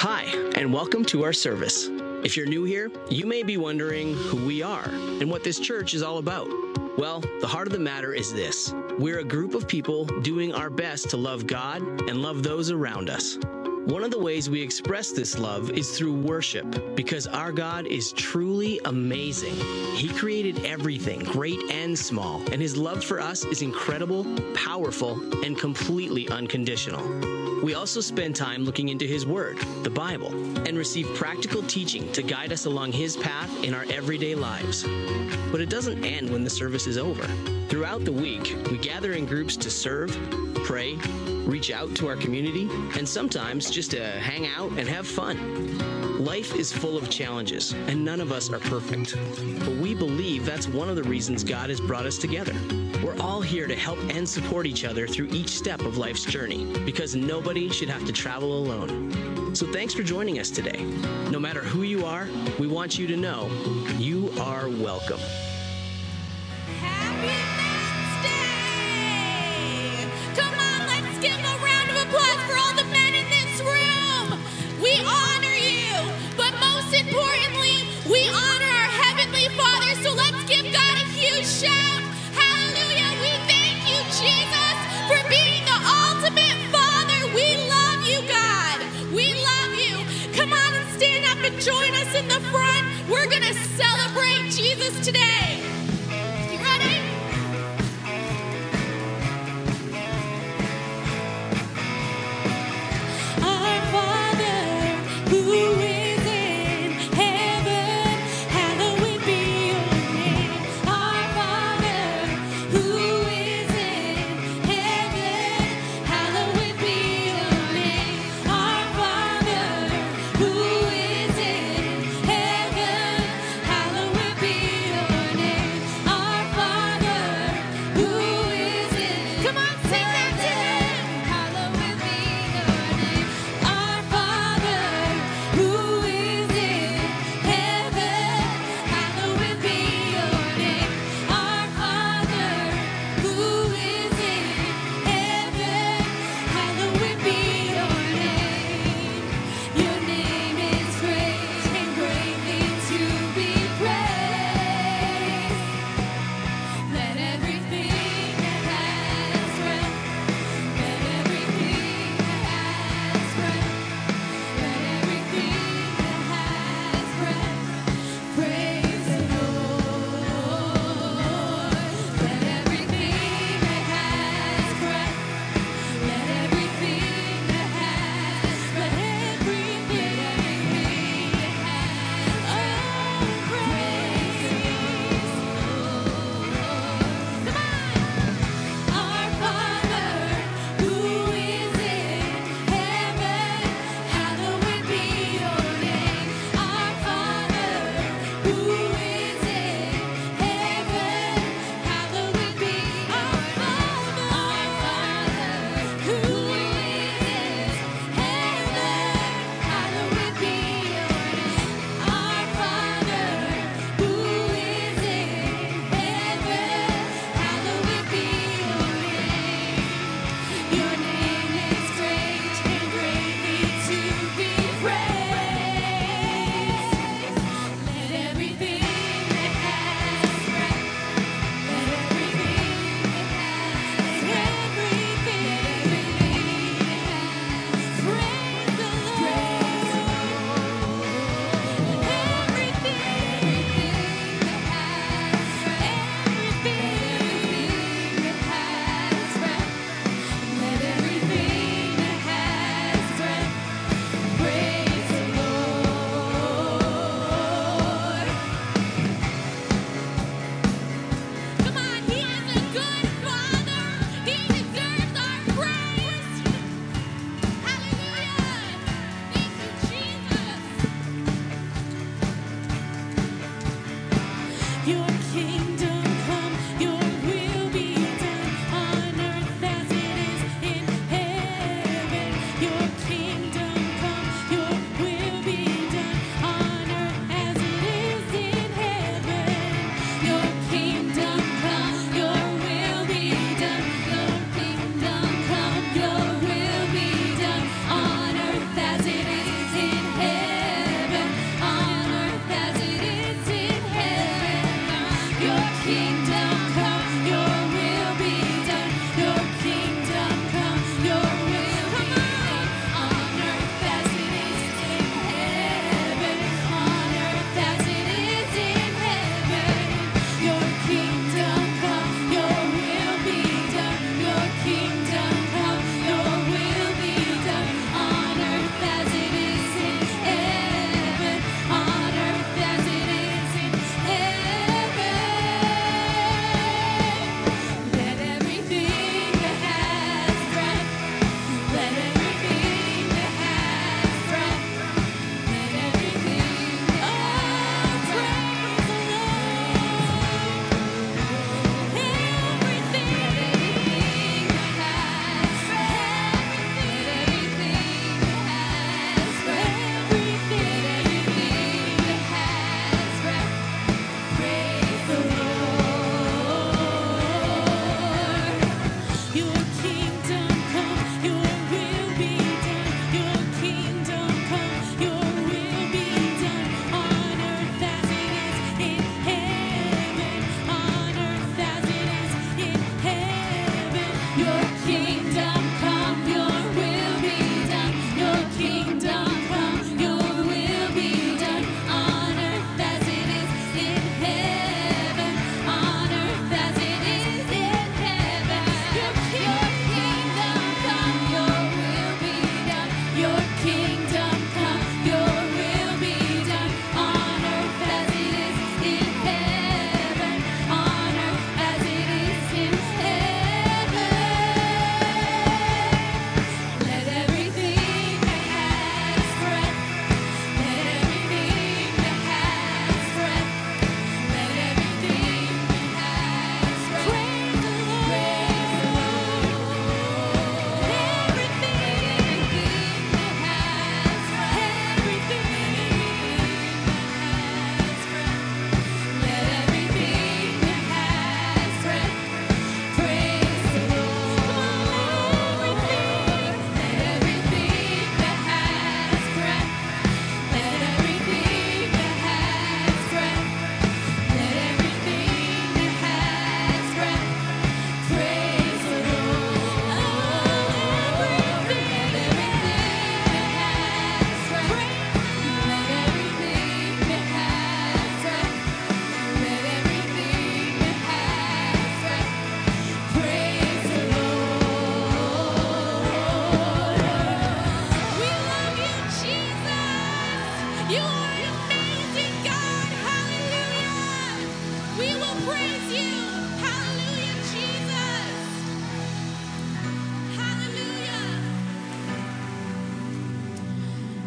Hi, and welcome to our service. If you're new here, you may be wondering who we are and what this church is all about. Well, the heart of the matter is this. We're a group of people doing our best to love God and love those around us. One of the ways we express this love is through worship, because our God is truly amazing. He created everything, great and small, and His love for us is incredible, powerful, and completely unconditional. We also spend time looking into His Word, the Bible, and receive practical teaching to guide us along His path in our everyday lives. But it doesn't end when the service is over. Throughout the week, we gather in groups to serve, pray, reach out to our community, and sometimes just to hang out and have fun. Life is full of challenges, and none of us are perfect. But we believe that's one of the reasons God has brought us together. We're all here to help and support each other through each step of life's journey, because nobody should have to travel alone. So thanks for joining us today. No matter who you are, we want you to know you are welcome. Happy Men's Day! Come on, let's give a round of applause for all the men in this room. We honor you, but most importantly, we honor our Heavenly Father. So let's give God a huge shout. Hallelujah! We thank you, Jesus, for being the ultimate Father. We love you, God. We love you. Come on and stand up and join us in the front. We're going to celebrate Jesus today.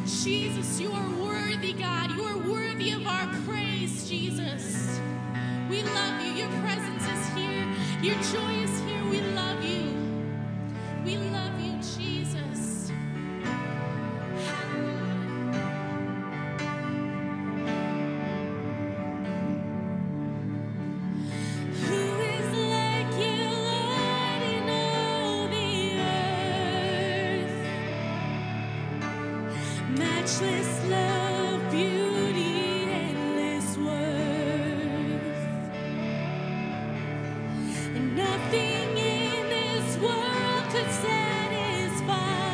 Jesus, you are worthy, God. You are worthy of our praise, Jesus. We love you. Your presence is here. Your joy is here. We love you. We love you, Jesus. Who is like you, Lord, in all the earth? Matchless love, beauty, endless worth. And nothing in this world could satisfy.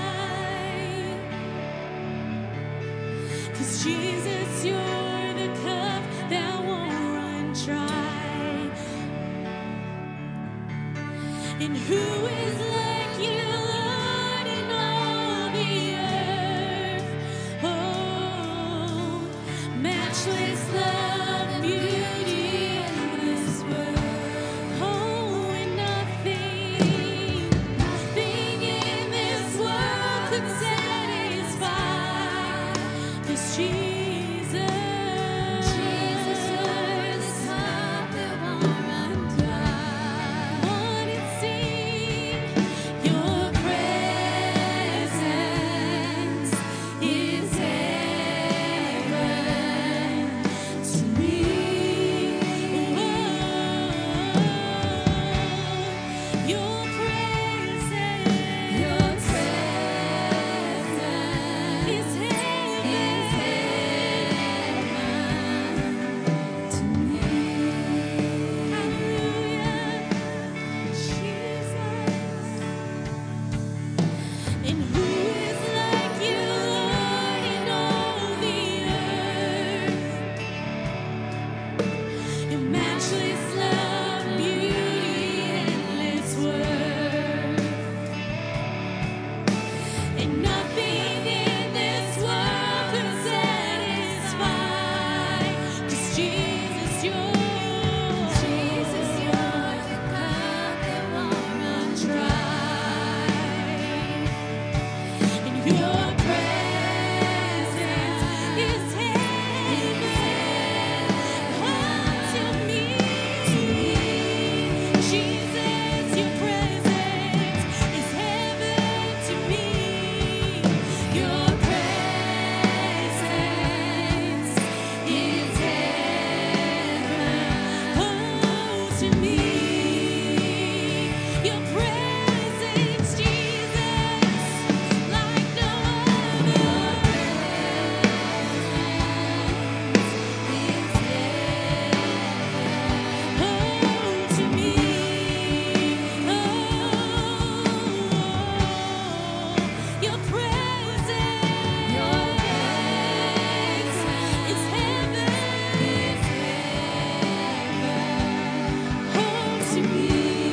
'Cause Jesus, you're the cup that won't run dry. And who is like you, Lord, in all the earth? Oh, matchless love, beauty, endless worth. Oh, and nothing in this world could satisfy. 'Cause Jesus, you're the cup that won't run dry. Want to sing your presence is heaven to me. Your presence is heaven to me. Hallelujah, Jesus. And who is like you, Lord, in all the earth? Your matchless love, beauty, endless worth. And nothing in this world could satisfy. 'Cause Jesus, you're the cup that won't run dry. And your presence is heaven unto me. Jesus, your presence is heaven to me. Your presence is heaven unto me. Your presence, Jesus, like no other. Unto me, your presence is heaven unto me.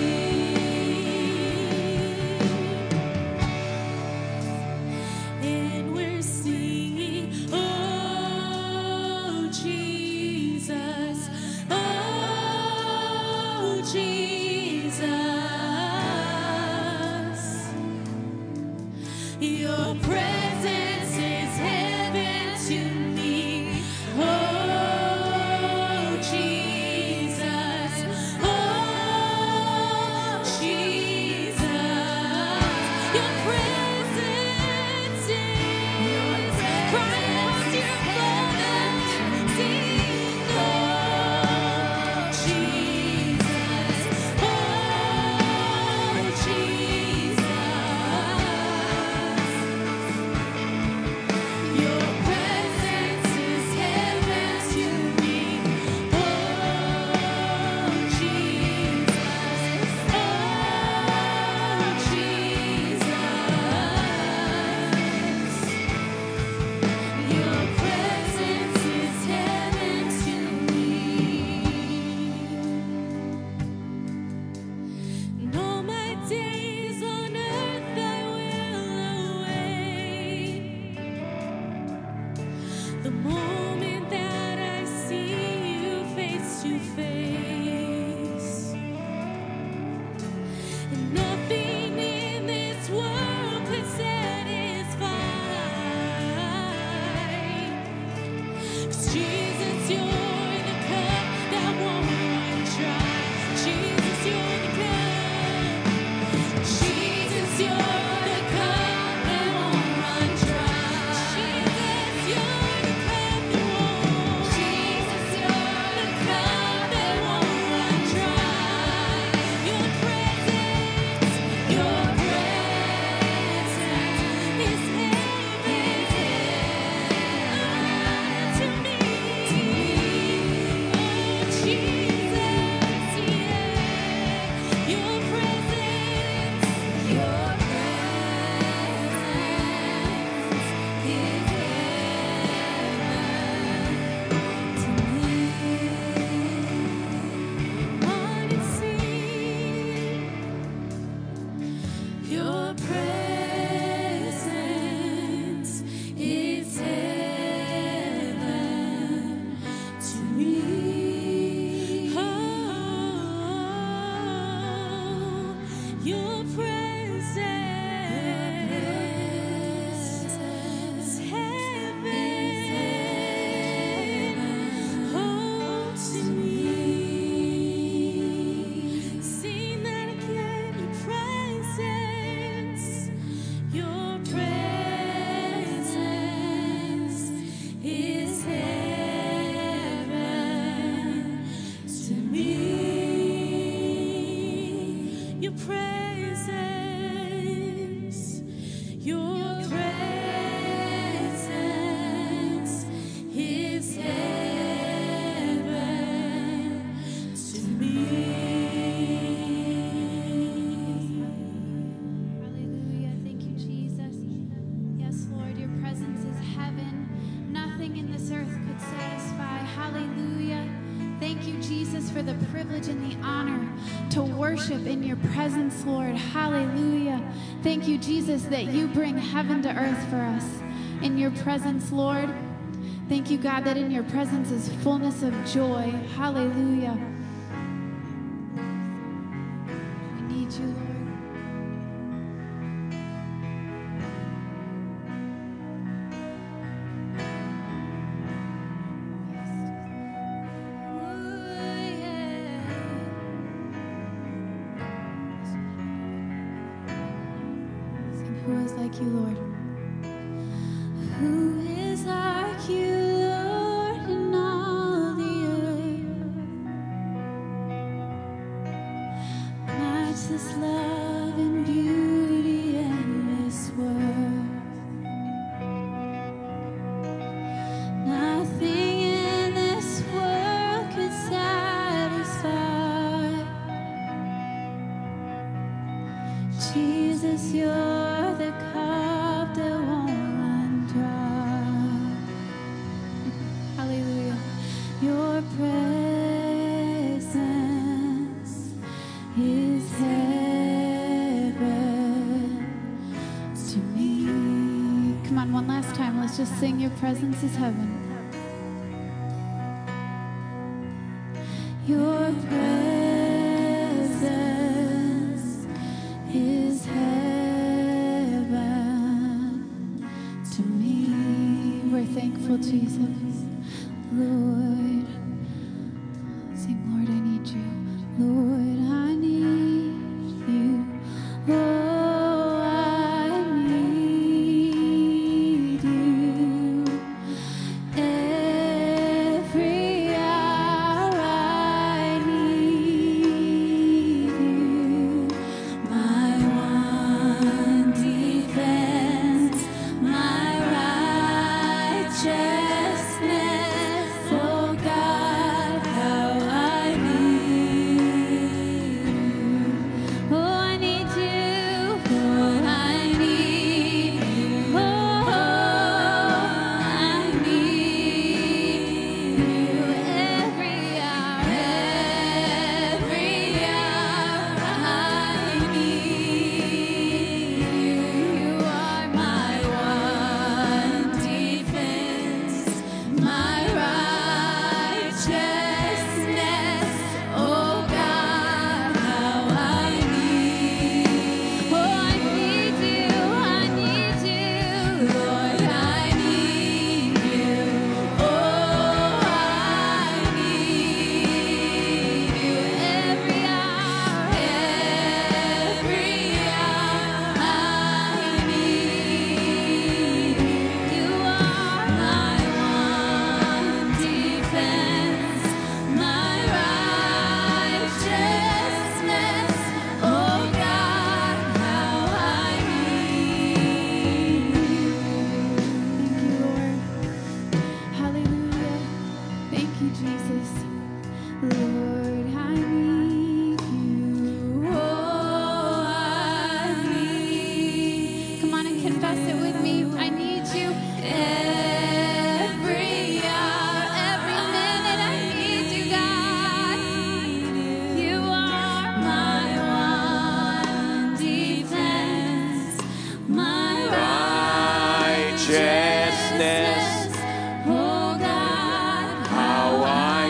And we're singing, oh Jesus, your presence is heaven to me. Oh Jesus, your presence is. Cry out to your Father, sing, oh Jesus, your presence is heaven to me. Oh Jesus, your presence is heaven to me. And all my days on earth I will await the moment that I see you face to face. And nothing in this world could satisfy. this earth could satisfy. Hallelujah. Thank you, Jesus, for the privilege and the honor to worship in your presence, Lord. Hallelujah. Thank you, Jesus, that you bring heaven to earth for us in your presence, Lord. Thank you, God, that in your presence is fullness of joy. Hallelujah. We need you, Lord. Who is like you, Lord? Who is like you, Lord, in all the earth? Matchless love and beauty, endless worth. Nothing in this world could satisfy. Jesus, you're the cup that won't run dry. Hallelujah. Your presence is heaven to me. Come on, one last time. Let's just sing your presence is heaven. Your presence is heaven to me. We're thankful, Jesus. Lord, sing, Lord, I need you. Lord, I need you. Oh, I need you. Every hour I need you. My one defense, my righteousness. Oh God, how I need you. Oh, I need you. Oh, I need you. Oh, I need you. Every hour I need you. You are my one defense, my righteousness. Oh God, how I need. Oh, I need you. I need you. Lord, I need you. Oh, I need you. Every hour I need you. You are my one defense, my righteousness. Oh God, how I need you. Thank you, Lord. Hallelujah. Thank you, Jesus. Lord, I need you. Oh, I need. Come on and confess it with me. I need you. Every hour, every minute, I need you, God. You are my one defense, my righteousness. Oh God, How I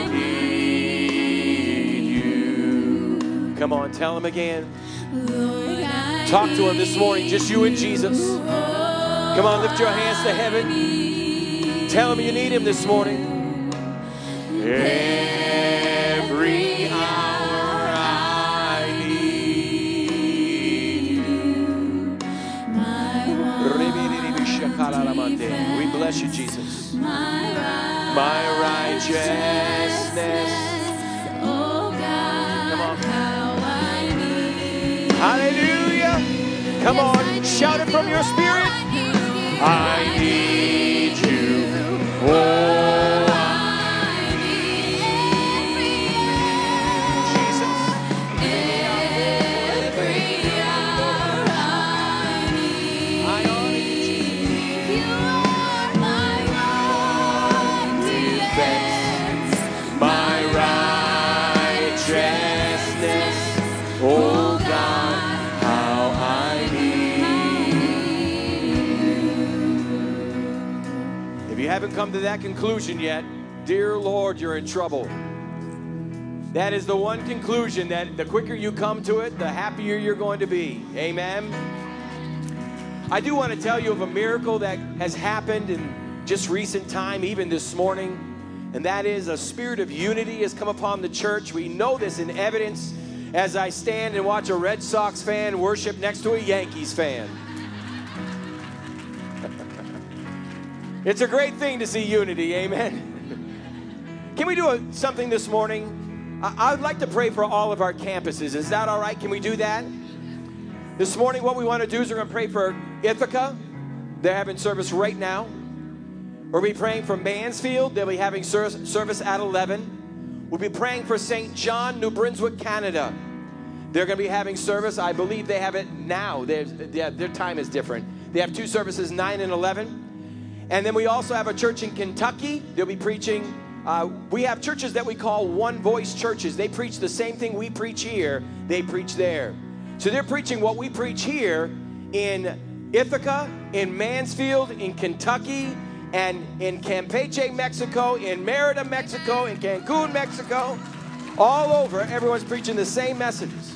need you. Come on, tell him again. Lord, I Talk to him this morning, just you and Jesus. Come on, lift your hands to heaven. Tell him you need him this morning. Every hour I need you. my one We bless you, Jesus. my righteousness. Oh God, Come on. how I need. Hallelujah. Come Yes, I on, need shout it from you. your spirit. I I need you. Oh, I need every Jesus. every hour I need. I honor you, Jesus. You are my one you haven't come to that conclusion yet, dear Lord, you're in trouble. That is the one conclusion that the quicker you come to it, the happier you're going to be. Amen. I do want to tell you of a miracle that has happened in just recent time, even this morning, and that is a spirit of unity has come upon the church. We know this in evidence as I stand and watch a Red Sox fan worship next to a Yankees fan. It's a great thing to see unity, amen. Can we do something this morning? I would like to pray for all of our campuses. Is that all right? Can we do that? This morning, what we want to do is we're going to pray for Ithaca. They're having service right now. We'll be praying for Mansfield. They'll be having service at 11. We'll be praying for St. John, New Brunswick, Canada. They're going to be having service. I believe they have it now. Their time is different. They have 2 services, 9 and 11. And then we also have a church in Kentucky. They'll be preaching. We have churches that we call one-voice churches. They preach the same thing we preach here. They preach there. So they're preaching what we preach here in Ithaca, in Mansfield, in Kentucky, and in Campeche, Mexico, in Merida, Mexico, in Cancun, Mexico. All over, everyone's preaching the same messages.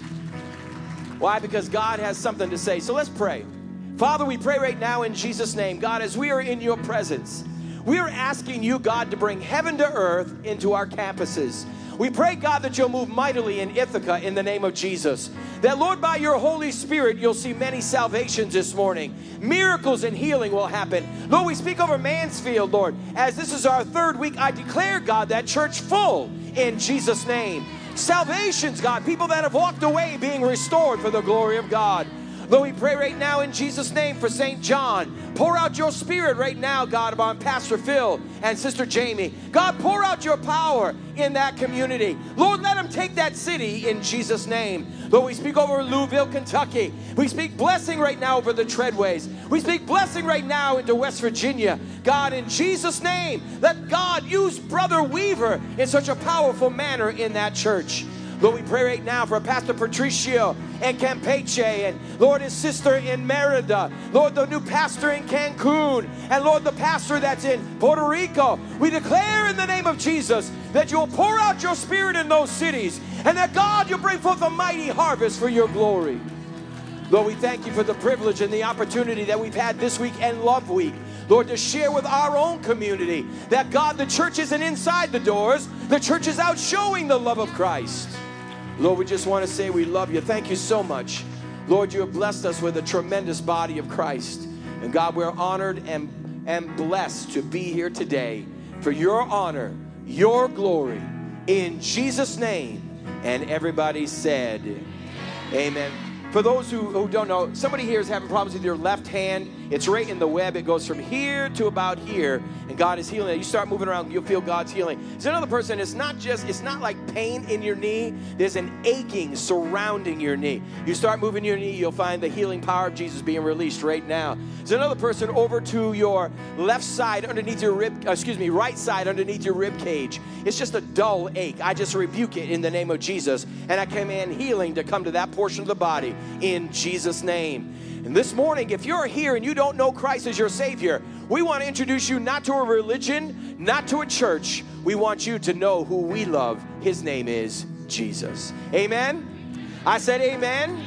Why? Because God has something to say. So let's pray. Father, we pray right now in Jesus' name. God, as we are in your presence, we are asking you, God, to bring heaven to earth into our campuses. We pray, God, that you'll move mightily in Ithaca in the name of Jesus. That, Lord, by your Holy Spirit, you'll see many salvations this morning. Miracles and healing will happen. Lord, we speak over Mansfield, Lord. As this is our 3rd week, I declare, God, that church full in Jesus' name. Salvations, God, people that have walked away being restored for the glory of God. Lord, we pray right now in Jesus' name for St. John. Pour out your spirit right now, God, upon Pastor Phil and Sister Jamie. God, pour out your power in that community. Lord, let them take that city in Jesus' name. Lord, we speak over Louisville, Kentucky. We speak blessing right now over the Treadways. We speak blessing right now into West Virginia. God, in Jesus' name, let God use Brother Weaver in such a powerful manner in that church. Lord, we pray right now for Pastor Patricio in Campeche, and Lord, his sister in Merida. Lord, the new pastor in Cancun, and Lord, the pastor that's in Puerto Rico. We declare in the name of Jesus that you'll pour out your spirit in those cities, and that God, you'll bring forth a mighty harvest for your glory. Lord, we thank you for the privilege and the opportunity that we've had this week and Love Week. Lord, to share with our own community that, God, the church isn't inside the doors. The church is out showing the love of Christ. Lord, we just want to say we love you. Thank you so much. Lord, you have blessed us with a tremendous body of Christ. And God, we're honored and blessed to be here today for your honor, your glory, in Jesus' name. And everybody said, amen. For those who don't know, somebody here is having problems with your left hand. It's right in the web. It goes from here to about here, and God is healing it. You start moving around, you'll feel God's healing. There's another person, it's not like pain in your knee. There's an aching surrounding your knee. You start moving your knee, you'll find the healing power of Jesus being released right now. There's another person over to your left side underneath your right side underneath your rib cage. It's just a dull ache. I just rebuke it in the name of Jesus, and I command healing to come to that portion of the body in Jesus' name. And this morning, if you're here and you don't know Christ as your Savior, we want to introduce you not to a religion, not to a church. We want you to know who we love. His name is Jesus. Amen? I said amen.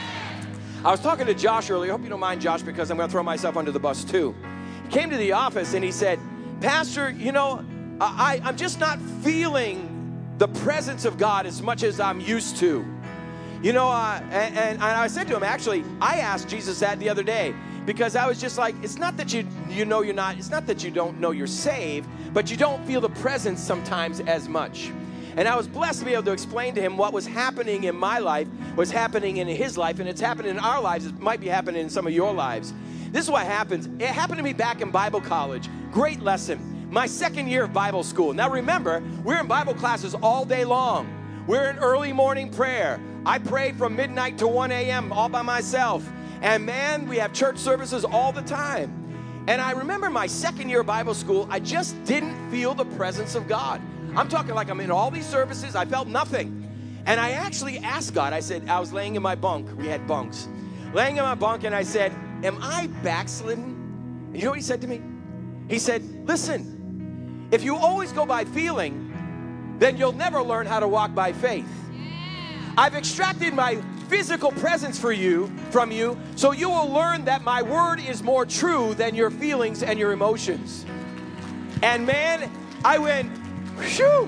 I was talking to Josh earlier. I hope you don't mind, Josh, because I'm going to throw myself under the bus too. He came to the office and he said, Pastor, you know, I'm just not feeling the presence of God as much as I'm used to. You know, and I said to him, actually, I asked Jesus that the other day because I was just like, it's not that it's not that you don't know you're saved, but you don't feel the presence sometimes as much. And I was blessed to be able to explain to him what was happening in my life, was happening in his life, and it's happening in our lives. It might be happening in some of your lives. This is what happens. It happened to me back in Bible college. Great lesson. My 2nd year of Bible school. Now remember, we're in Bible classes all day long. We're in early morning prayer. I pray from midnight to 1 a.m. all by myself. And man, we have church services all the time. And I remember my 2nd year of Bible school, I just didn't feel the presence of God. I'm talking like I'm in all these services. I felt nothing. And I actually asked God, I said, I was laying in my bunk. We had bunks. Laying in my bunk, and I said, am I backslidden? And you know what he said to me? He said, listen, if you always go by feeling, then you'll never learn how to walk by faith. I've extracted my physical presence from you, so you will learn that my word is more true than your feelings and your emotions. And man, I went, whew,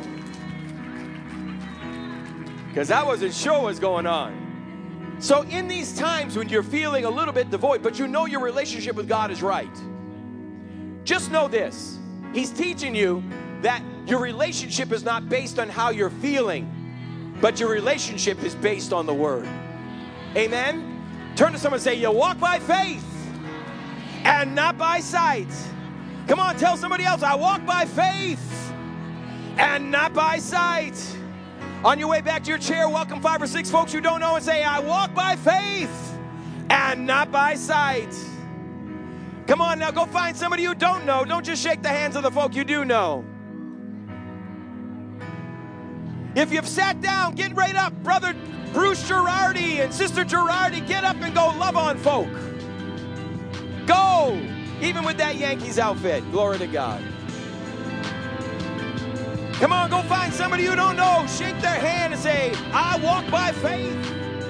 because I wasn't sure what was going on. So in these times when you're feeling a little bit devoid, but you know your relationship with God is right, just know this. He's teaching you that your relationship is not based on how you're feeling, but your relationship is based on the Word. Amen? Turn to someone and say, you walk by faith and not by sight. Come on, tell somebody else, I walk by faith and not by sight. On your way back to your chair, welcome 5 or 6 folks you don't know and say, I walk by faith and not by sight. Come on now, go find somebody you don't know. Don't just shake the hands of the folk you do know. If you've sat down, get right up. Brother Bruce Girardi and Sister Girardi, get up and go love on folk. Go, even with that Yankees outfit. Glory to God. Come on, go find somebody you don't know. Shake their hand and say, I walk by faith.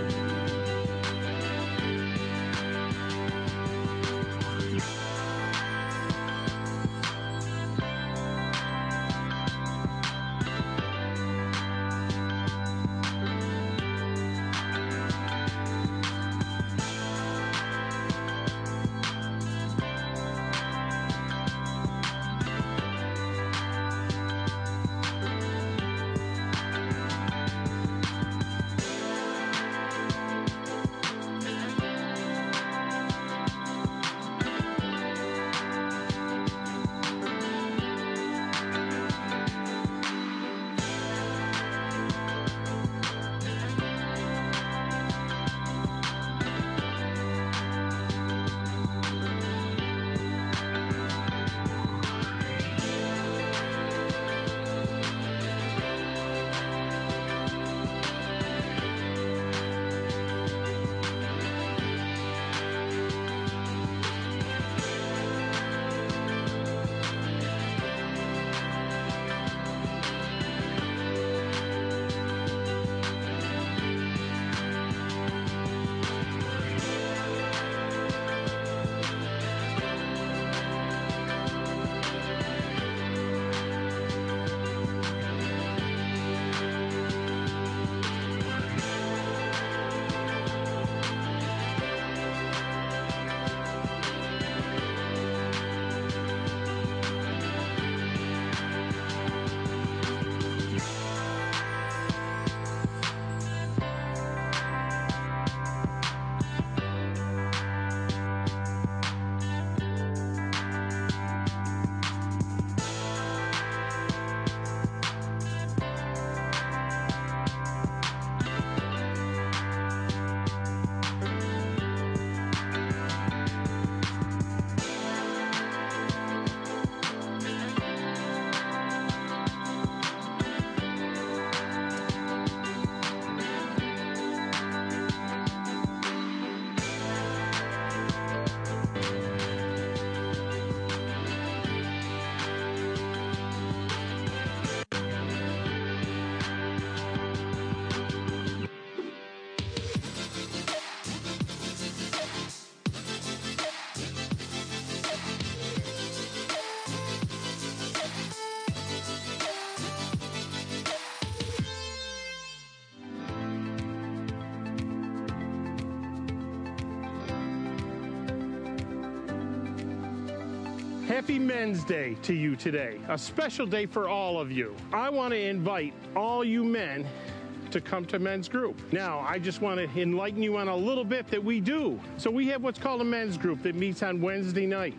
Happy Men's Day to you today, a special day for all of you. I want to invite all you men to come to men's group. Now, I just want to enlighten you on a little bit that we do. So we have what's called a men's group that meets on Wednesday night.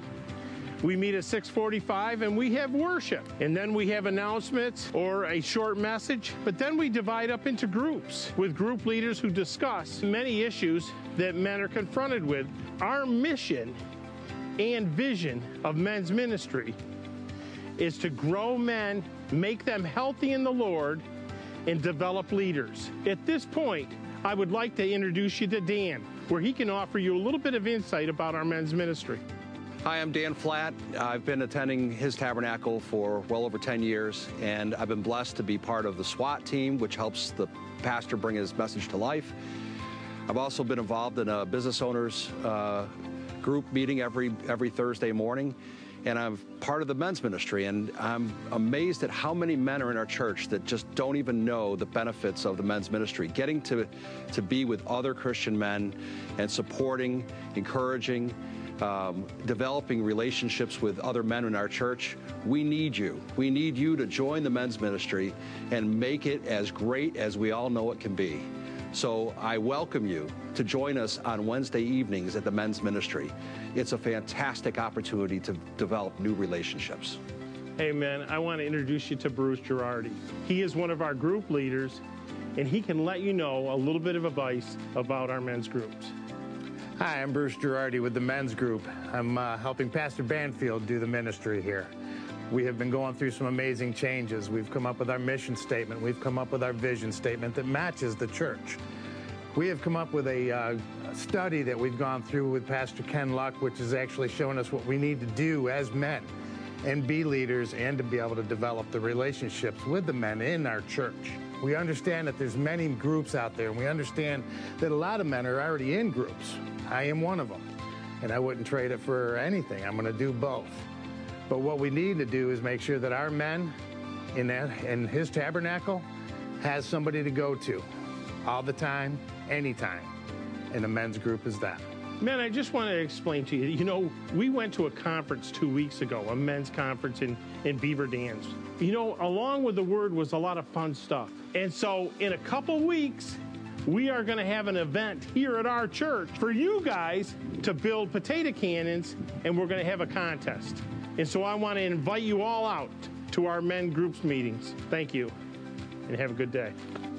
We meet at 6:45 and we have worship. And then we have announcements or a short message. But then we divide up into groups with group leaders who discuss many issues that men are confronted with. Our mission and vision of men's ministry is to grow men, make them healthy in the Lord, and develop leaders. At this point, I would like to introduce you to Dan, where he can offer you a little bit of insight about our men's ministry. Hi, I'm Dan Flatt. I've been attending His Tabernacle for well over 10 years, and I've been blessed to be part of the SWAT team, which helps the pastor bring his message to life. I've also been involved in a business owners group meeting every Thursday morning, and I'm part of the men's ministry, and I'm amazed at how many men are in our church that just don't even know the benefits of the men's ministry. Getting to be with other Christian men and supporting, encouraging, developing relationships with other men in our church. We need you. We need you to join the men's ministry and make it as great as we all know it can be. So I welcome you to join us on Wednesday evenings at the men's ministry. It's a fantastic opportunity to develop new relationships. Hey, man, I want to introduce you to Bruce Girardi. He is one of our group leaders, and he can let you know a little bit of advice about our men's groups. Hi, I'm Bruce Girardi with the men's group. I'm helping Pastor Banfield do the ministry here. We have been going through some amazing changes. We've come up with our mission statement. We've come up with our vision statement that matches the church. We have come up with a study that we've gone through with Pastor Ken Luck, which is actually showing us what we need to do as men and be leaders and to be able to develop the relationships with the men in our church. We understand that there's many groups out there, and we understand that a lot of men are already in groups. I am one of them, and I wouldn't trade it for anything. I'm going to do both. But what we need to do is make sure that our men in His Tabernacle has somebody to go to all the time, anytime, and the men's group is that. Man, I just want to explain to you, you know, we went to a conference 2 weeks ago, a men's conference in Beaver Dams. You know, along with the word was a lot of fun stuff. And so in a couple weeks, we are going to have an event here at our church for you guys to build potato cannons, and we're going to have a contest. And so I want to invite you all out to our men groups meetings. Thank you, and have a good day.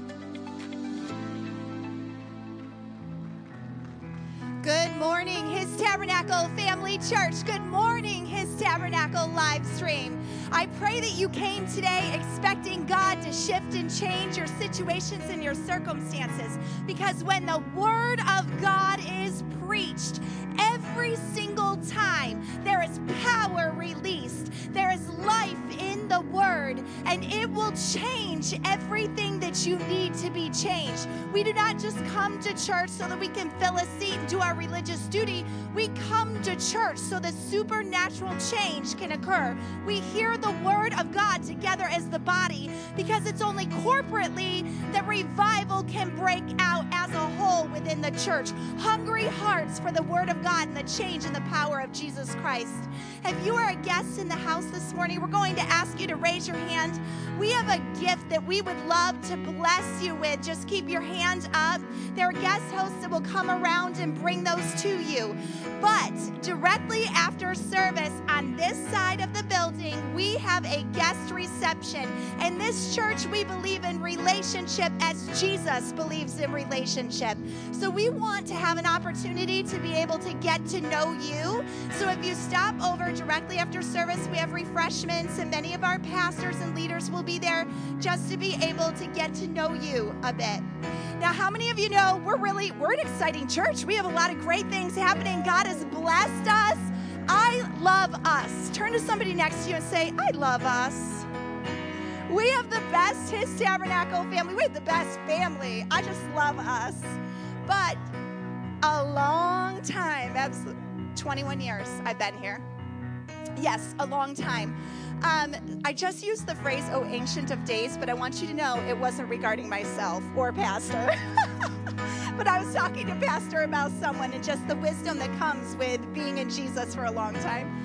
Good morning, His Tabernacle Family Church. Good morning, His Tabernacle live stream. I pray that you came today expecting God to shift and change your situations and your circumstances, because when the Word of God is preached, every single time there is power released. There is life in the Word, and it will change everything that you need to be changed. We do not just come to church so that we can fill a seat and do our religious duty. We come to church so that supernatural change can occur. We hear the Word of God together as the body, because it's only corporately that revival can break out as a whole within the church. Hungry hearts for the Word of God and the change and the power of Jesus Christ. If you are a guest in the house this morning, we're going to ask you to raise your hand. We have a gift that we would love to bless you with. Just keep your hand up. There are guest hosts that will come around and bring those to you. But directly after service on this side of the building, we have a guest reception. In this church, we believe in relationship as Jesus believes in relationship. So we want to have an opportunity to be able to get to know you. So if you stop over directly after service, we have refreshments, and many of our pastors and leaders will be there just to be able to get to know you a bit. Now, how many of you know we're an exciting church? We have a lot of great things happening. God has blessed us. I love us. Turn to somebody next to you and say, I love us. We have the best His Tabernacle family. We have the best family. I just love us. But a long time, 21 years I've been here. Yes, a long time. I just used the phrase, oh, ancient of days, but I want you to know it wasn't regarding myself or Pastor. But I was talking to Pastor about someone and just the wisdom that comes with being in Jesus for a long time.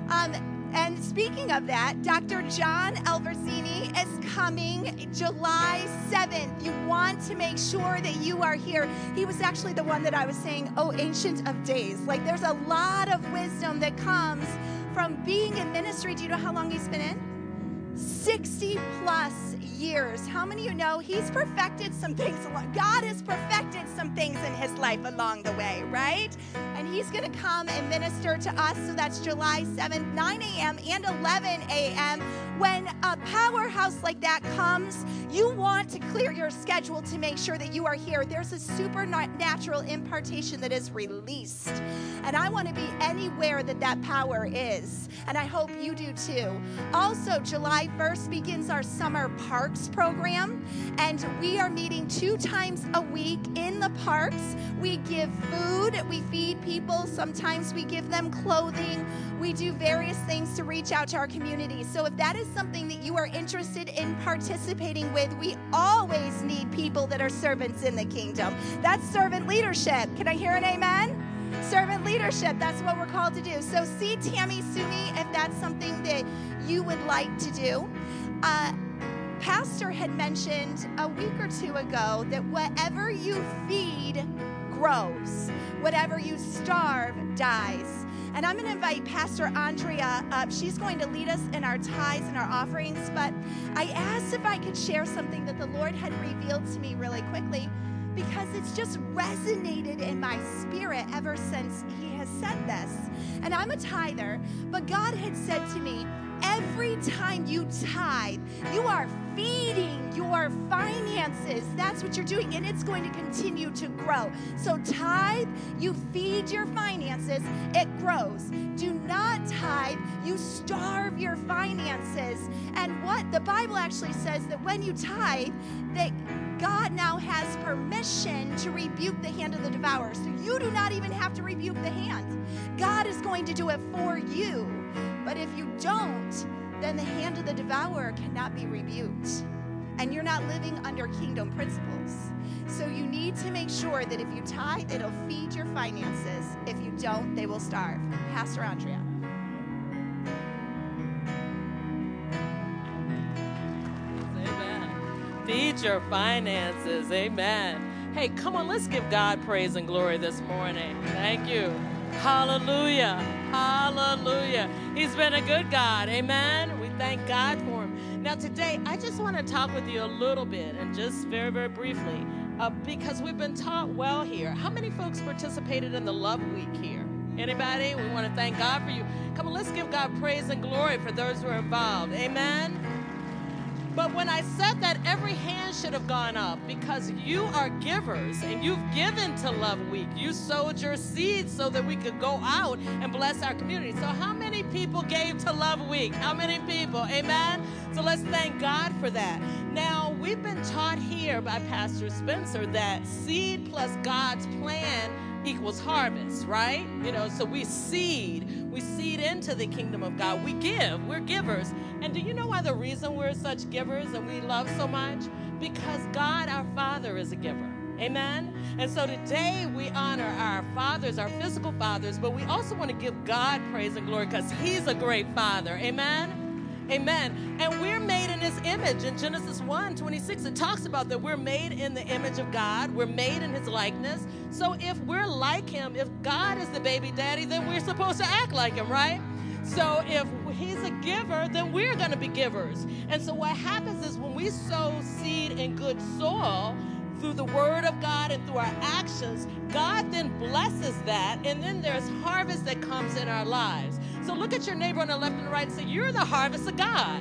And speaking of that, Dr. John Elversini is coming July 7th. You want to make sure that you are here. He was actually the one that I was saying, oh, ancient of days. Like, there's a lot of wisdom that comes from being in ministry. Do you know how long he's been in? 60 plus years. How many of you know he's perfected some things? God has perfected some things in his life along the way, right? And and he's going to come and minister to us. So that's July 7th, 9 a.m. and 11 a.m. When a powerhouse like that comes, you want to clear your schedule to make sure that you are here. There's a supernatural impartation that is released. And I want to be anywhere that that power is. And I hope you do too. Also, July 1st begins our summer parks program. And we are meeting 2 times a week in the parks. We give food, we feed people. Sometimes we give them clothing. We do various things to reach out to our community. So if that is something that you are interested in participating with, we always need people that are servants in the kingdom. That's servant leadership. Can I hear an amen? Servant leadership, that's what we're called to do. So see Tammy Sumi if that's something that you would like to do. Pastor had mentioned a week or 2 ago that whatever you feed grows. Whatever you starve dies. And I'm going to invite Pastor Andrea up. She's going to lead us in our tithes and our offerings. But I asked if I could share something that the Lord had revealed to me really quickly, because it's just resonated in my spirit ever since he has said this. And I'm a tither, but God had said to me, every time you tithe, you are feeding your finances. That's what you're doing, and it's going to continue to grow. So tithe, you feed your finances, it grows. Do not tithe, you starve your finances. And what the Bible actually says that when you tithe, that God now has permission to rebuke the hand of the devourer. So you do not even have to rebuke the hand. God is going to do it for you. But if you don't, then the hand of the devourer cannot be rebuked. And you're not living under kingdom principles. So you need to make sure that if you tithe, it'll feed your finances. If you don't, they will starve. Pastor Andrea. Amen. Feed your finances. Amen. Hey, come on, let's give God praise and glory this morning. Thank you. Hallelujah. Hallelujah. He's been a good God. Amen. We thank God for him. Now today, I just want to talk with you a little bit, and just very, very briefly, because we've been taught well here. How many folks participated in the Love Week here? Anybody? We want to thank God for you. Come on, let's give God praise and glory for those who are involved. Amen. But when I said that, every hand should have gone up, because you are givers and you've given to Love Week. You sowed your seeds so that we could go out and bless our community. So how many people gave to Love Week? How many people? Amen? So let's thank God for that. Now, we've been taught here by Pastor Spencer that seed plus God's plan equals harvest, right? You know, so we seed into the kingdom of God. We give, we're givers. And do you know why the reason we're such givers and we love so much? Because God, our Father, is a giver. Amen? And so today we honor our fathers, our physical fathers, but we also want to give God praise and glory because he's a great father. Amen? Amen. And we're made in his image. In Genesis 1:26, it talks about that we're made in the image of God. We're made in his likeness. So if we're like him, if God is the baby daddy, then we're supposed to act like him, right? So if he's a giver, then we're going to be givers. And so what happens is when we sow seed in good soil, through the word of God and through our actions, God then blesses that, and then there's harvest that comes in our lives. So look at your neighbor on the left and the right and say, you're the harvest of God.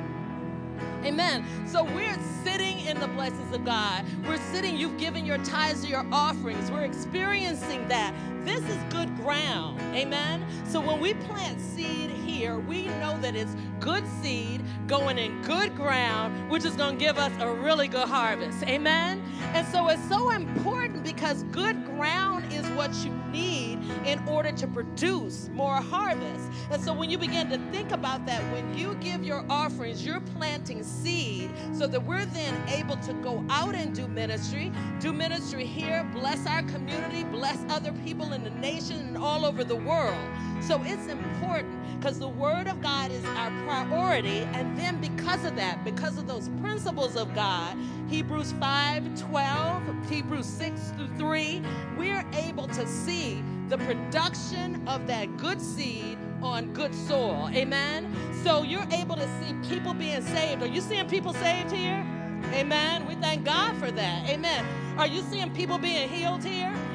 Amen. So we're sitting in the blessings of God. We're sitting, you've given your tithes or your offerings. We're experiencing that. This is good ground. Amen. So when we plant seed here, we know that it's good seed going in good ground, which is going to give us a really good harvest. Amen. And so it's so important because good ground is what you need in order to produce more harvest. And so when you begin to think about that, when you give your offerings, you're planting seed so that we're then able to go out and do ministry here, bless our community, bless other people in the nation and all over the world. So it's important because the word of God is our priority. And then because of that, because of those principles of God, Hebrews 5:12, Hebrews 6-3, we're able to see the production of that good seed on good soil. Amen. So you're able to see people being saved. Are you seeing people saved here? Amen. We thank God for that. Amen. Are you seeing people being healed here?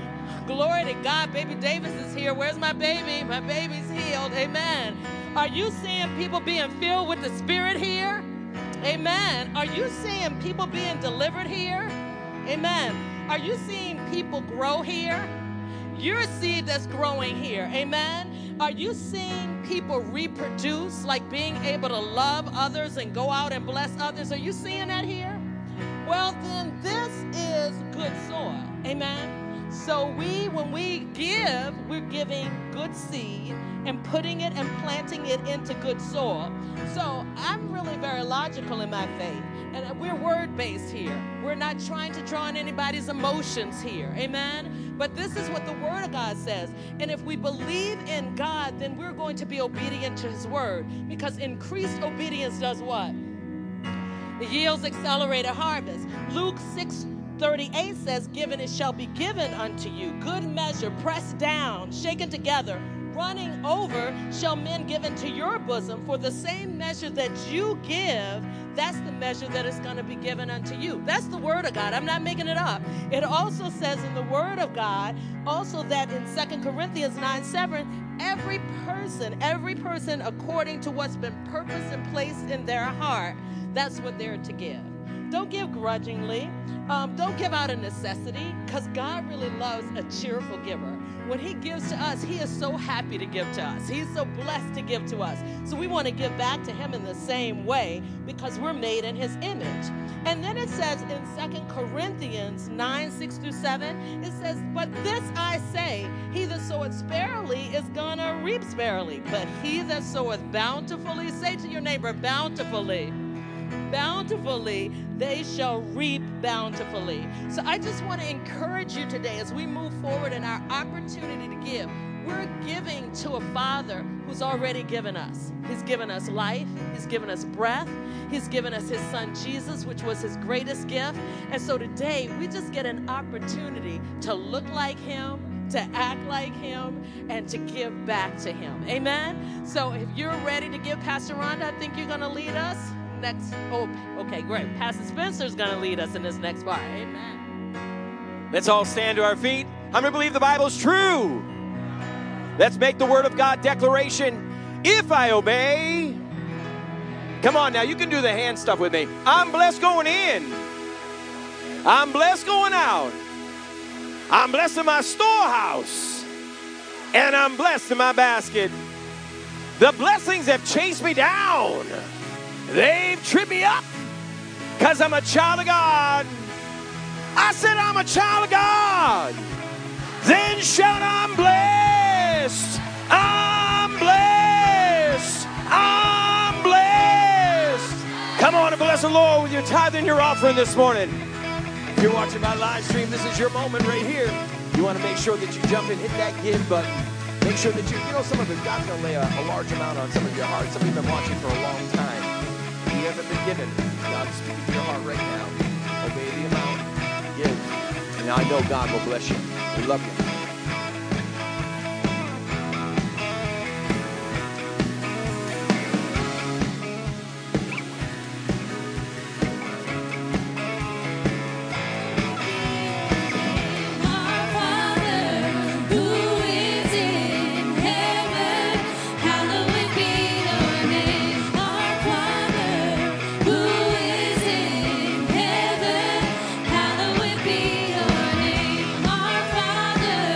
Glory to God. Baby Davis is here. Where's my baby? My baby's healed. Amen. Are you seeing people being filled with the Spirit here? Amen. Are you seeing people being delivered here? Amen. Are you seeing people grow here? You're a seed that's growing here. Amen. Are you seeing people reproduce, like being able to love others and go out and bless others? Are you seeing that here? Well, then this is good soil. Amen. So when we give, we're giving good seed and putting it and planting it into good soil. So I'm really very logical in my faith. And we're word-based here. We're not trying to draw on anybody's emotions here. Amen? But this is what the Word of God says. And if we believe in God, then we're going to be obedient to His Word. Because increased obedience does what? It yields accelerated harvest. Luke 6:38 says, given it shall be given unto you. Good measure, pressed down, shaken together, running over, shall men give into your bosom. For the same measure that you give, that's the measure that is going to be given unto you. That's the Word of God. I'm not making it up. It also says in the Word of God, also that in 2 Corinthians 9:7, every person according to what's been purposed and placed in their heart, that's what they're to give. Don't give grudgingly. Don't give out of necessity, because God really loves a cheerful giver. When He gives to us, He is so happy to give to us. He's so blessed to give to us. So we want to give back to Him in the same way, because we're made in His image. And then it says in 2 Corinthians 9:6-7, it says, but this I say, he that soweth sparingly is going to reap sparingly. But he that soweth bountifully, say to your neighbor, bountifully, they shall reap bountifully. So I just want to encourage you today as we move forward in our opportunity to give. We're giving to a Father who's already given us. He's given us life. He's given us breath. He's given us His Son Jesus, which was His greatest gift. And so today we just get an opportunity to look like Him, to act like Him, and to give back to Him. Amen? So if you're ready to give, Pastor Rhonda, I think you're going to lead us. Okay, great. Pastor Spencer's going to lead us in this next part. Amen. Let's all stand to our feet. How many believe the Bible's true? Let's make the Word of God declaration. If I obey, come on now, you can do the hand stuff with me. I'm blessed going in. I'm blessed going out. I'm blessed in my storehouse. And I'm blessed in my basket. The blessings have chased me down. They've tripped me up because I'm a child of God. I said I'm a child of God. Then shout, I'm blessed. I'm blessed. I'm blessed. Come on and bless the Lord with your tithe and your offering this morning. If you're watching my live stream, this is your moment right here. You want to make sure that you jump in, hit that give button. Make sure that you know some of it, God's going to lay a large amount on some of your heart. Some of you have been watching for a long time. You haven't been given. God's speaking to your heart right now. Obey the amount. Give. And I know God will bless you. We love you. Father,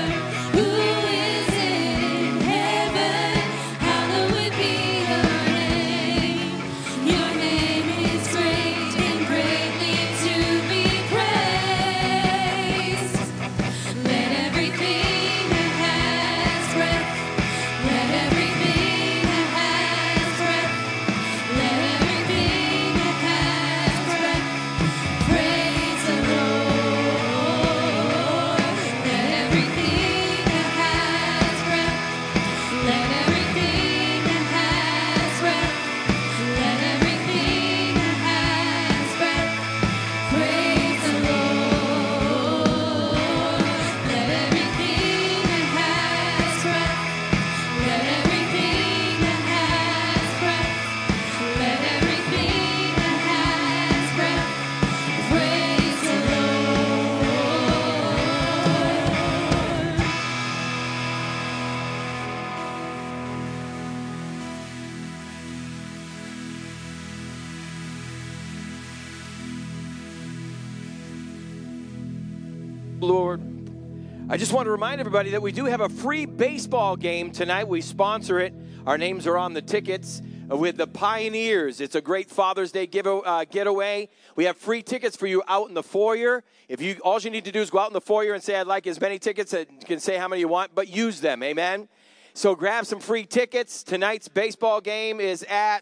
Lord. I just want to remind everybody that we do have a free baseball game tonight. We sponsor it. Our names are on the tickets with the Pioneers. It's a great Father's Day getaway. We have free tickets for you out in the foyer. All you need to do is go out in the foyer and say, I'd like as many tickets. You can say how many you want, but use them. Amen. So grab some free tickets. Tonight's baseball game is at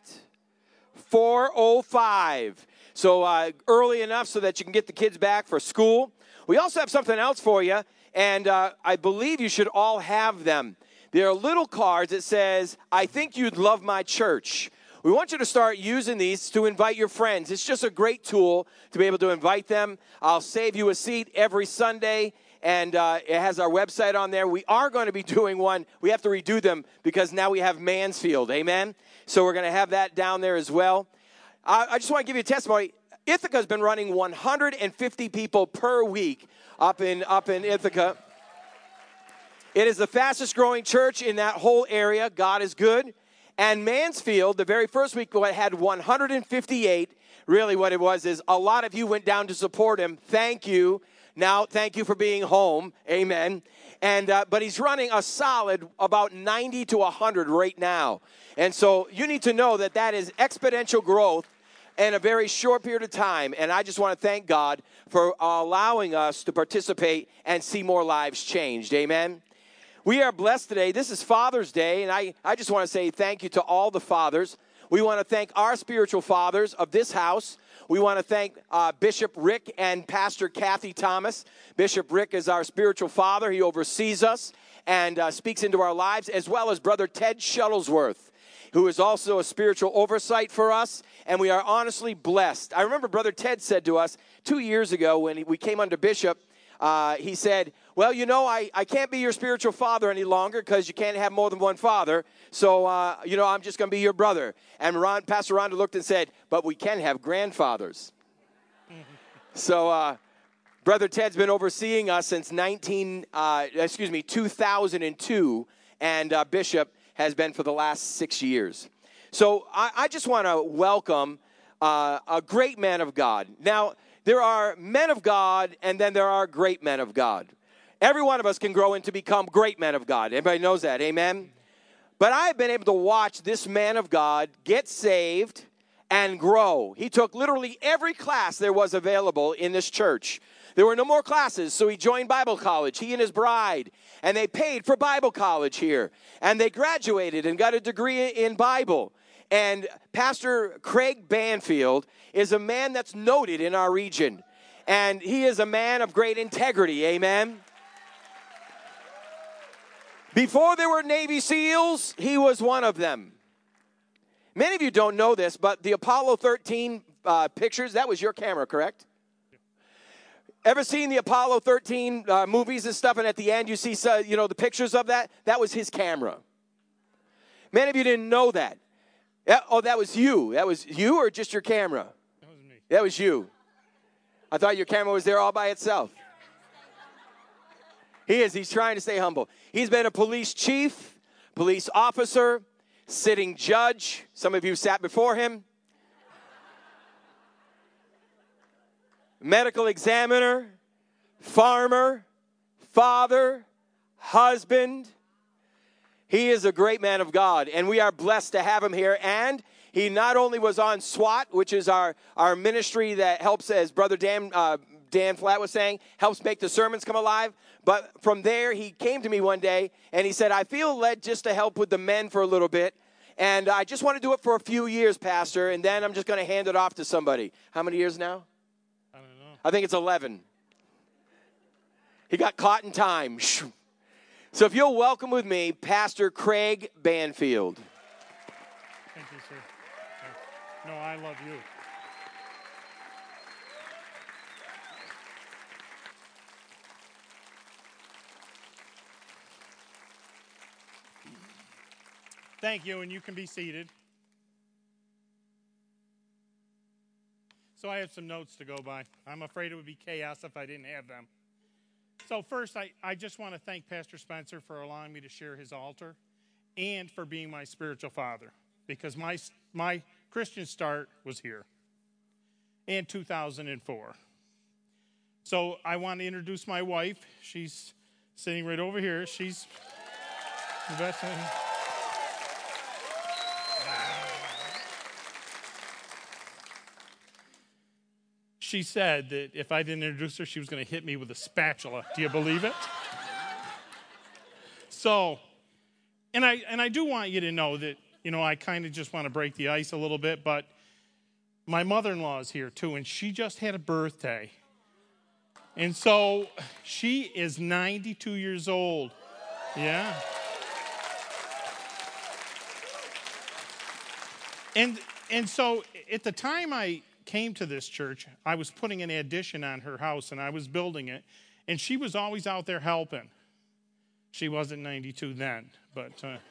4:05. So early enough so that you can get the kids back for school. We also have something else for you, and I believe you should all have them. There are little cards that says, I think you'd love my church. We want you to start using these to invite your friends. It's just a great tool to be able to invite them. I'll save you a seat every Sunday, and it has our website on there. We are going to be doing one. We have to redo them because now we have Mansfield. Amen? So we're going to have that down there as well. I just want to give you a testimony. Ithaca's been running 150 people per week up in Ithaca. It is the fastest growing church in that whole area. God is good. And Mansfield, the very first week, had 158. Really what it was is a lot of you went down to support him. Thank you. Now, thank you for being home. Amen. And but he's running a solid about 90 to 100 right now. And so you need to know that that is exponential growth in a very short period of time. And I just want to thank God for allowing us to participate and see more lives changed. Amen. We are blessed today. This is Father's Day, and I just want to say thank you to all the fathers. We want to thank our spiritual fathers of this house. We want to thank Bishop Rick and Pastor Kathy Thomas. Bishop Rick is our spiritual father. He oversees us and speaks into our lives, as well as Brother Ted Shuttlesworth, who is also a spiritual oversight for us, and we are honestly blessed. I remember Brother Ted said to us 2 years ago when we came under Bishop, he said, well, you know, I can't be your spiritual father any longer because you can't have more than one father. So, I'm just going to be your brother. And Pastor Rhonda looked and said, but we can have grandfathers. So, Brother Ted's been overseeing us since 2002, and Bishop has been for the last 6 years. So, I just want to welcome a great man of God. Now, there are men of God, and then there are great men of God. Every one of us can grow into become great men of God. Everybody knows that, amen? But I have been able to watch this man of God get saved and grow. He took literally every class there was available in this church. There were no more classes, so he joined Bible college, he and his bride, and they paid for Bible college here. And they graduated and got a degree in Bible. And Pastor Craig Banfield is a man that's noted in our region. And he is a man of great integrity, amen? Before there were Navy SEALs, he was one of them. Many of you don't know this, but the Apollo 13 pictures, that was your camera, correct? Ever seen the Apollo 13 movies and stuff, and at the end you see the pictures of that? That was his camera. Many of you didn't know that. Oh, that was you. That was you or just your camera? That was me. That was you. I thought your camera was there all by itself. He is. He's trying to stay humble. He's been a police chief, police officer, sitting judge. Some of you sat before him. Medical examiner, farmer, father, husband. He is a great man of God, and we are blessed to have him here. And he not only was on SWAT, which is our ministry that helps, as Brother Dan Flatt was saying, helps make the sermons come alive. But from there, he came to me one day, and he said, I feel led just to help with the men for a little bit. And I just want to do it for a few years, Pastor, and then I'm just going to hand it off to somebody. How many years now? I don't know. I think it's 11. He got caught in time. So if you'll welcome with me, Pastor Craig Banfield. Thank you, sir. No, I love you. Thank you, and you can be seated. So I have some notes to go by. I'm afraid it would be chaos if I didn't have them. So first, I just want to thank Pastor Spencer for allowing me to share his altar and for being my spiritual father, because my Christian start was here in 2004. So I want to introduce my wife. She's sitting right over here. She's the best. She said that if I didn't introduce her, she was going to hit me with a spatula. Do you believe it? So, and I do want you to know that, I kind of just want to break the ice a little bit, but my mother-in-law is here too, and she just had a birthday. And so she is 92 years old. Yeah. And so at the time I came to this church, I was putting an addition on her house, and I was building it, and she was always out there helping. She wasn't 92 then, but...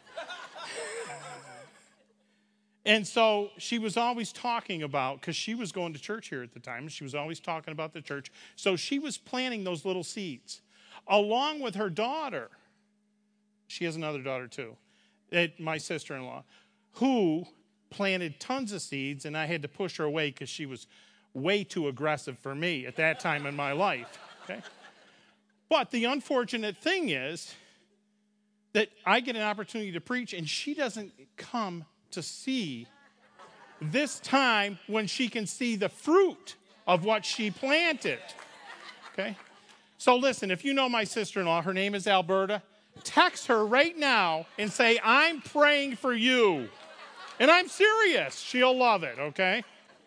And so she was always talking about, because she was going to church here at the time, she was always talking about the church. So she was planting those little seeds, along with her daughter. She has another daughter too, my sister-in-law, who planted tons of seeds, and I had to push her away because she was way too aggressive for me at that time in my life. Okay? But the unfortunate thing is that I get an opportunity to preach, and she doesn't come to see this time when she can see the fruit of what she planted. Okay? So listen, if you know my sister-in-law, her name is Alberta, text her right now and say, I'm praying for you. And I'm serious. She'll love it, okay?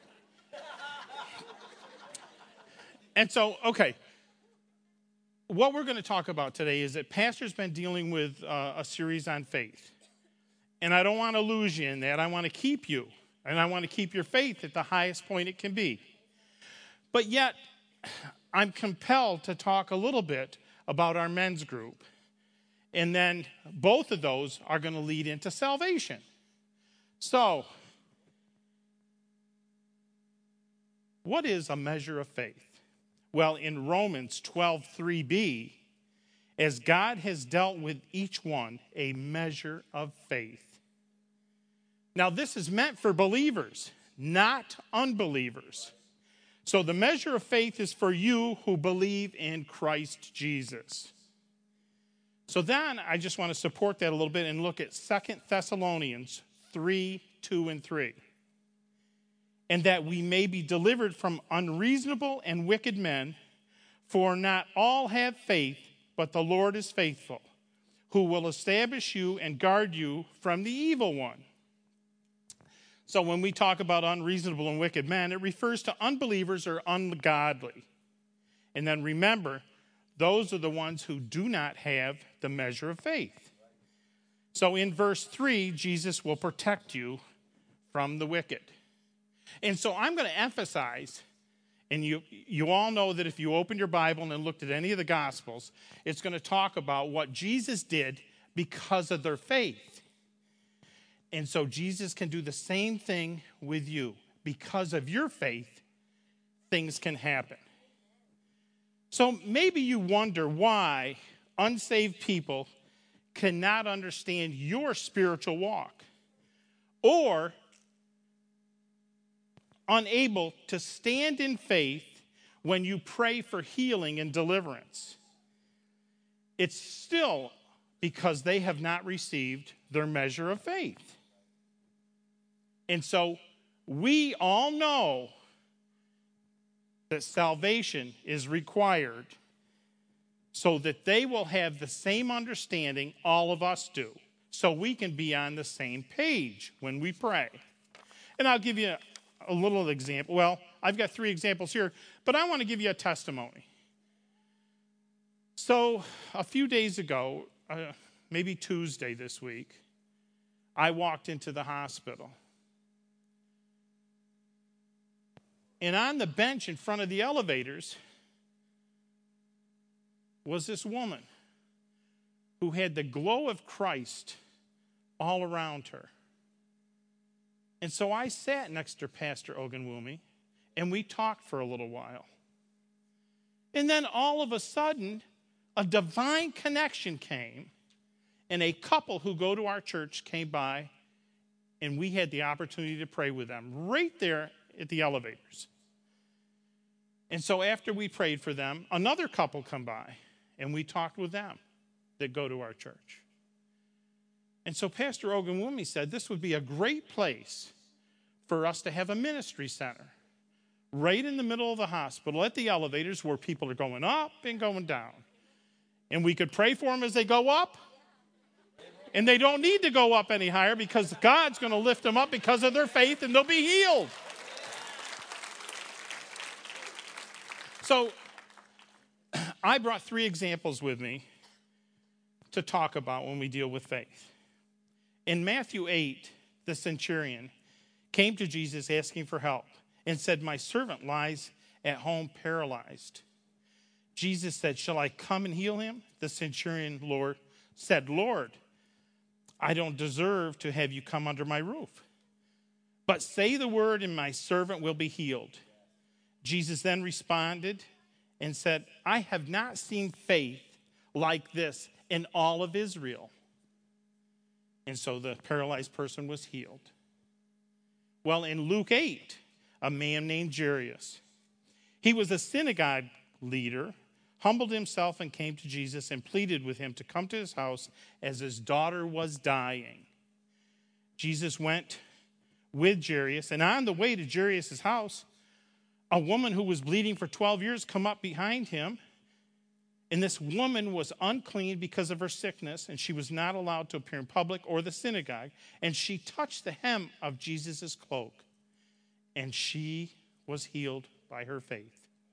And so, okay. What we're going to talk about today is that Pastor's been dealing with a series on faith. And I don't want to lose you in that. I want to keep you. And I want to keep your faith at the highest point it can be. But yet, I'm compelled to talk a little bit about our men's group. And then both of those are going to lead into salvation. So, what is a measure of faith? Well, in Romans 12:3b, as God has dealt with each one a measure of faith. Now, this is meant for believers, not unbelievers. So the measure of faith is for you who believe in Christ Jesus. So then I just want to support that a little bit and look at 2 Thessalonians 3:2-3. And that we may be delivered from unreasonable and wicked men, for not all have faith, but the Lord is faithful, who will establish you and guard you from the evil one. So when we talk about unreasonable and wicked men, it refers to unbelievers or ungodly. And then remember, those are the ones who do not have the measure of faith. So in verse 3, Jesus will protect you from the wicked. And so I'm going to emphasize, and you all know that if you open your Bible and looked at any of the Gospels, it's going to talk about what Jesus did because of their faith. And so Jesus can do the same thing with you. Because of your faith, things can happen. So maybe you wonder why unsaved people cannot understand your spiritual walk, or unable to stand in faith when you pray for healing and deliverance. It's still because they have not received their measure of faith. And so we all know that salvation is required so that they will have the same understanding all of us do, so we can be on the same page when we pray. And I'll give you a little example. Well, I've got 3 examples here, but I want to give you a testimony. So a few days ago, maybe Tuesday this week, I walked into the hospital. And on the bench in front of the elevators was this woman who had the glow of Christ all around her. And so I sat next to Pastor Ogunwumi, and we talked for a little while. And then all of a sudden, a divine connection came, and a couple who go to our church came by, and we had the opportunity to pray with them right there at the elevators. And so after we prayed for them, another couple come by, and we talked with them that go to our church. And so Pastor Ogunwumi said this would be a great place for us to have a ministry center right in the middle of the hospital at the elevators where people are going up and going down. And we could pray for them as they go up. And they don't need to go up any higher because God's going to lift them up because of their faith and they'll be healed. So I brought 3 examples with me to talk about when we deal with faith. In Matthew 8, the centurion came to Jesus asking for help and said, "My servant lies at home paralyzed." Jesus said, "Shall I come and heal him?" The centurion said, "Lord, I don't deserve to have you come under my roof. But say the word and my servant will be healed." Jesus then responded and said, "I have not seen faith like this in all of Israel." And so the paralyzed person was healed. Well, in Luke 8, a man named Jairus, he was a synagogue leader, humbled himself and came to Jesus and pleaded with him to come to his house as his daughter was dying. Jesus went with Jairus, and on the way to Jairus' house, a woman who was bleeding for 12 years come up behind him. And this woman was unclean because of her sickness, and she was not allowed to appear in public or the synagogue. And she touched the hem of Jesus' cloak, and she was healed by her faith.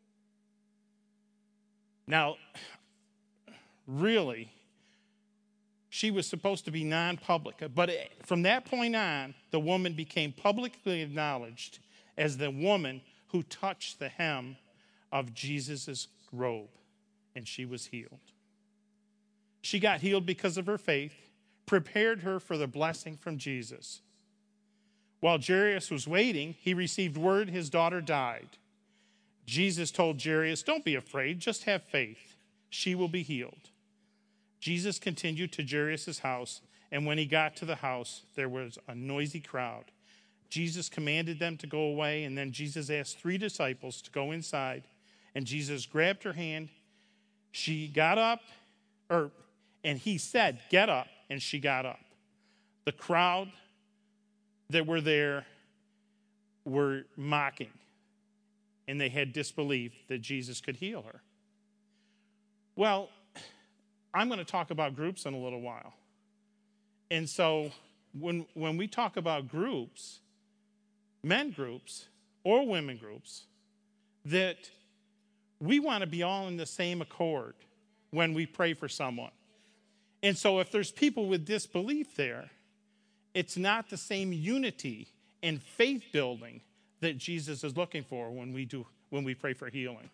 Now, really, she was supposed to be non-public. But from that point on, the woman became publicly acknowledged as the woman who touched the hem of Jesus' robe. And she was healed. She got healed because of her faith, prepared her for the blessing from Jesus. While Jairus was waiting, he received word his daughter died. Jesus told Jairus, "Don't be afraid, just have faith. She will be healed." Jesus continued to Jairus' house, and when he got to the house, there was a noisy crowd. Jesus commanded them to go away, and then Jesus asked 3 disciples to go inside, and Jesus grabbed her hand. She got up, and he said, "Get up," and she got up. The crowd that were there were mocking, and they had disbelief that Jesus could heal her. Well, I'm going to talk about groups in a little while. And so when we talk about groups, men groups or women groups, that we want to be all in the same accord when we pray for someone. And so if there's people with disbelief there, it's not the same unity and faith building that Jesus is looking for when we pray for healing.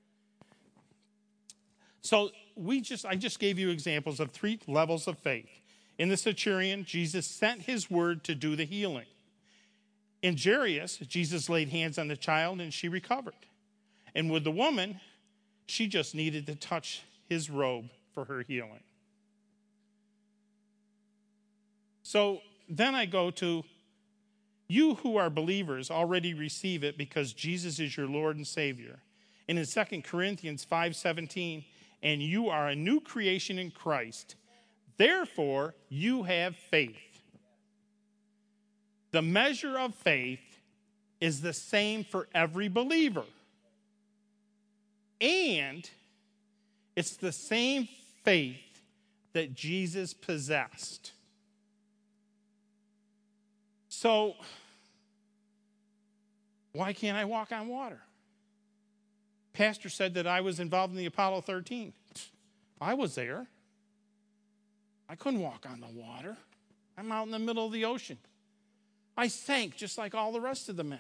So I just gave you examples of 3 levels of faith. In the centurion, Jesus sent his word to do the healing. In Jairus, Jesus laid hands on the child and she recovered. And with the woman, she just needed to touch his robe for her healing. So then I go to, you who are believers already receive it because Jesus is your Lord and Savior. And in 2 Corinthians 5:17, and you are a new creation in Christ. Therefore, you have faith. The measure of faith is the same for every believer. And it's the same faith that Jesus possessed. So, why can't I walk on water? Pastor said that I was involved in the Apollo 13. I was there. I couldn't walk on the water. I'm out in the middle of the ocean. I sank just like all the rest of the men.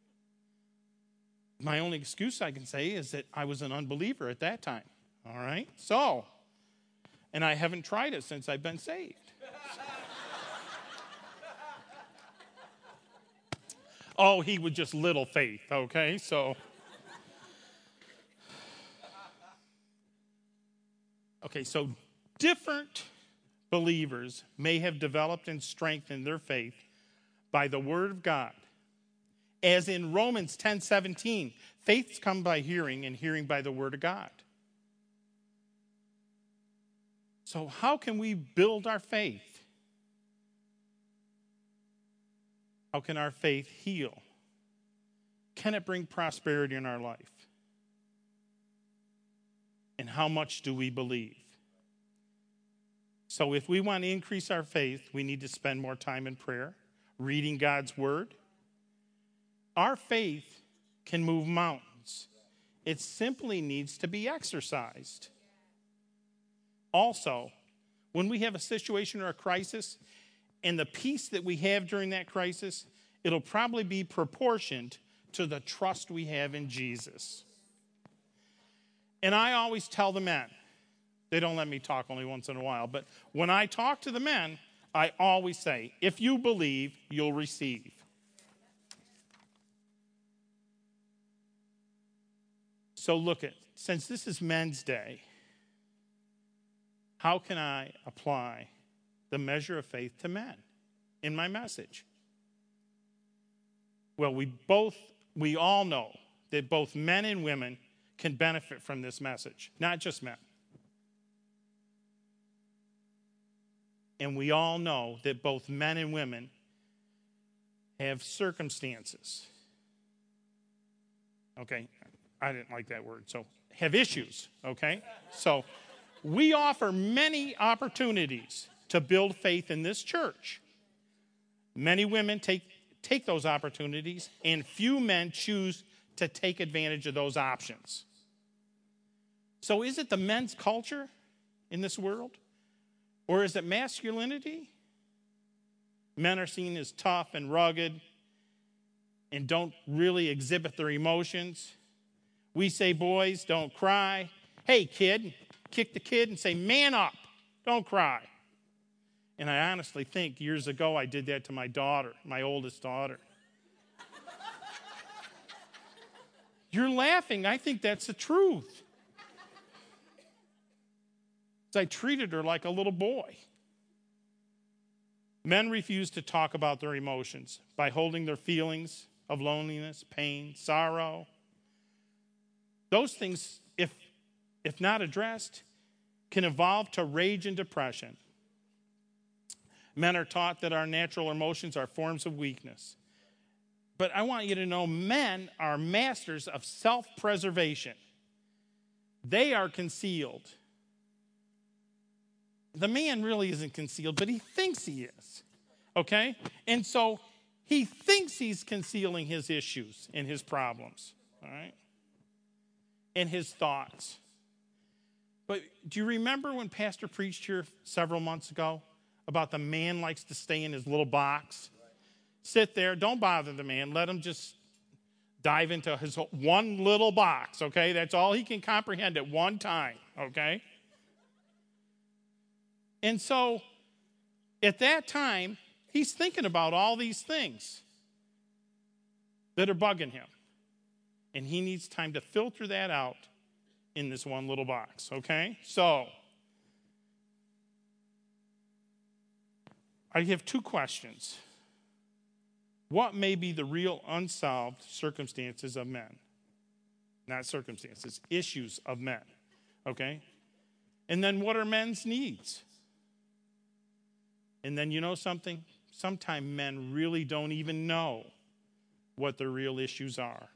My only excuse I can say is that I was an unbeliever at that time. All right? So, and I haven't tried it since I've been saved. Oh, he was just little faith, okay? So, so different believers may have developed and strengthened their faith by the Word of God As in Romans 10:17, faith comes by hearing, and hearing by the word of God. So how can we build our faith? How can our faith heal? Can it bring prosperity in our life? And how much do we believe? So if we want to increase our faith, we need to spend more time in prayer, reading God's word. Our faith can move mountains. It simply needs to be exercised. Also, when we have a situation or a crisis, and the peace that we have during that crisis, it'll probably be proportioned to the trust we have in Jesus. And I always tell the men, they don't let me talk only once in a while, but when I talk to the men, I always say, if you believe, you'll receive. So look at, since this is Men's Day, how can I apply the measure of faith to men in my message? Well, we all know that both men and women can benefit from this message, not just men. And we all know that both men and women have circumstances. Okay, I didn't like that word. So, have issues, okay? So, we offer many opportunities to build faith in this church. Many women take those opportunities, and few men choose to take advantage of those options. So is it the men's culture in this world? Or is it masculinity? Men are seen as tough and rugged and don't really exhibit their emotions. We say, boys, don't cry. Hey, kid, kick the kid and say, man up, don't cry. And I honestly think years ago I did that to my daughter, my oldest daughter. You're laughing. I think that's the truth. I treated her like a little boy. Men refuse to talk about their emotions by holding their feelings of loneliness, pain, sorrow. Those things, if not addressed, can evolve to rage and depression. Men are taught that our natural emotions are forms of weakness. But I want you to know men are masters of self-preservation. They are concealed. The man really isn't concealed, but he thinks he is, okay? And so he thinks he's concealing his issues and his problems, all right? And his thoughts. But do you remember when Pastor preached here several months ago about the man likes to stay in his little box? Sit there, don't bother the man, let him just dive into his one little box, okay? That's all he can comprehend at one time, okay? And so, at that time, he's thinking about all these things that are bugging him. And he needs time to filter that out in this one little box, okay? So, I have two questions. What may be the real unsolved circumstances of men? Not circumstances, issues of men, okay? And then what are men's needs? And then you know something? Sometimes men really don't even know what their real issues are.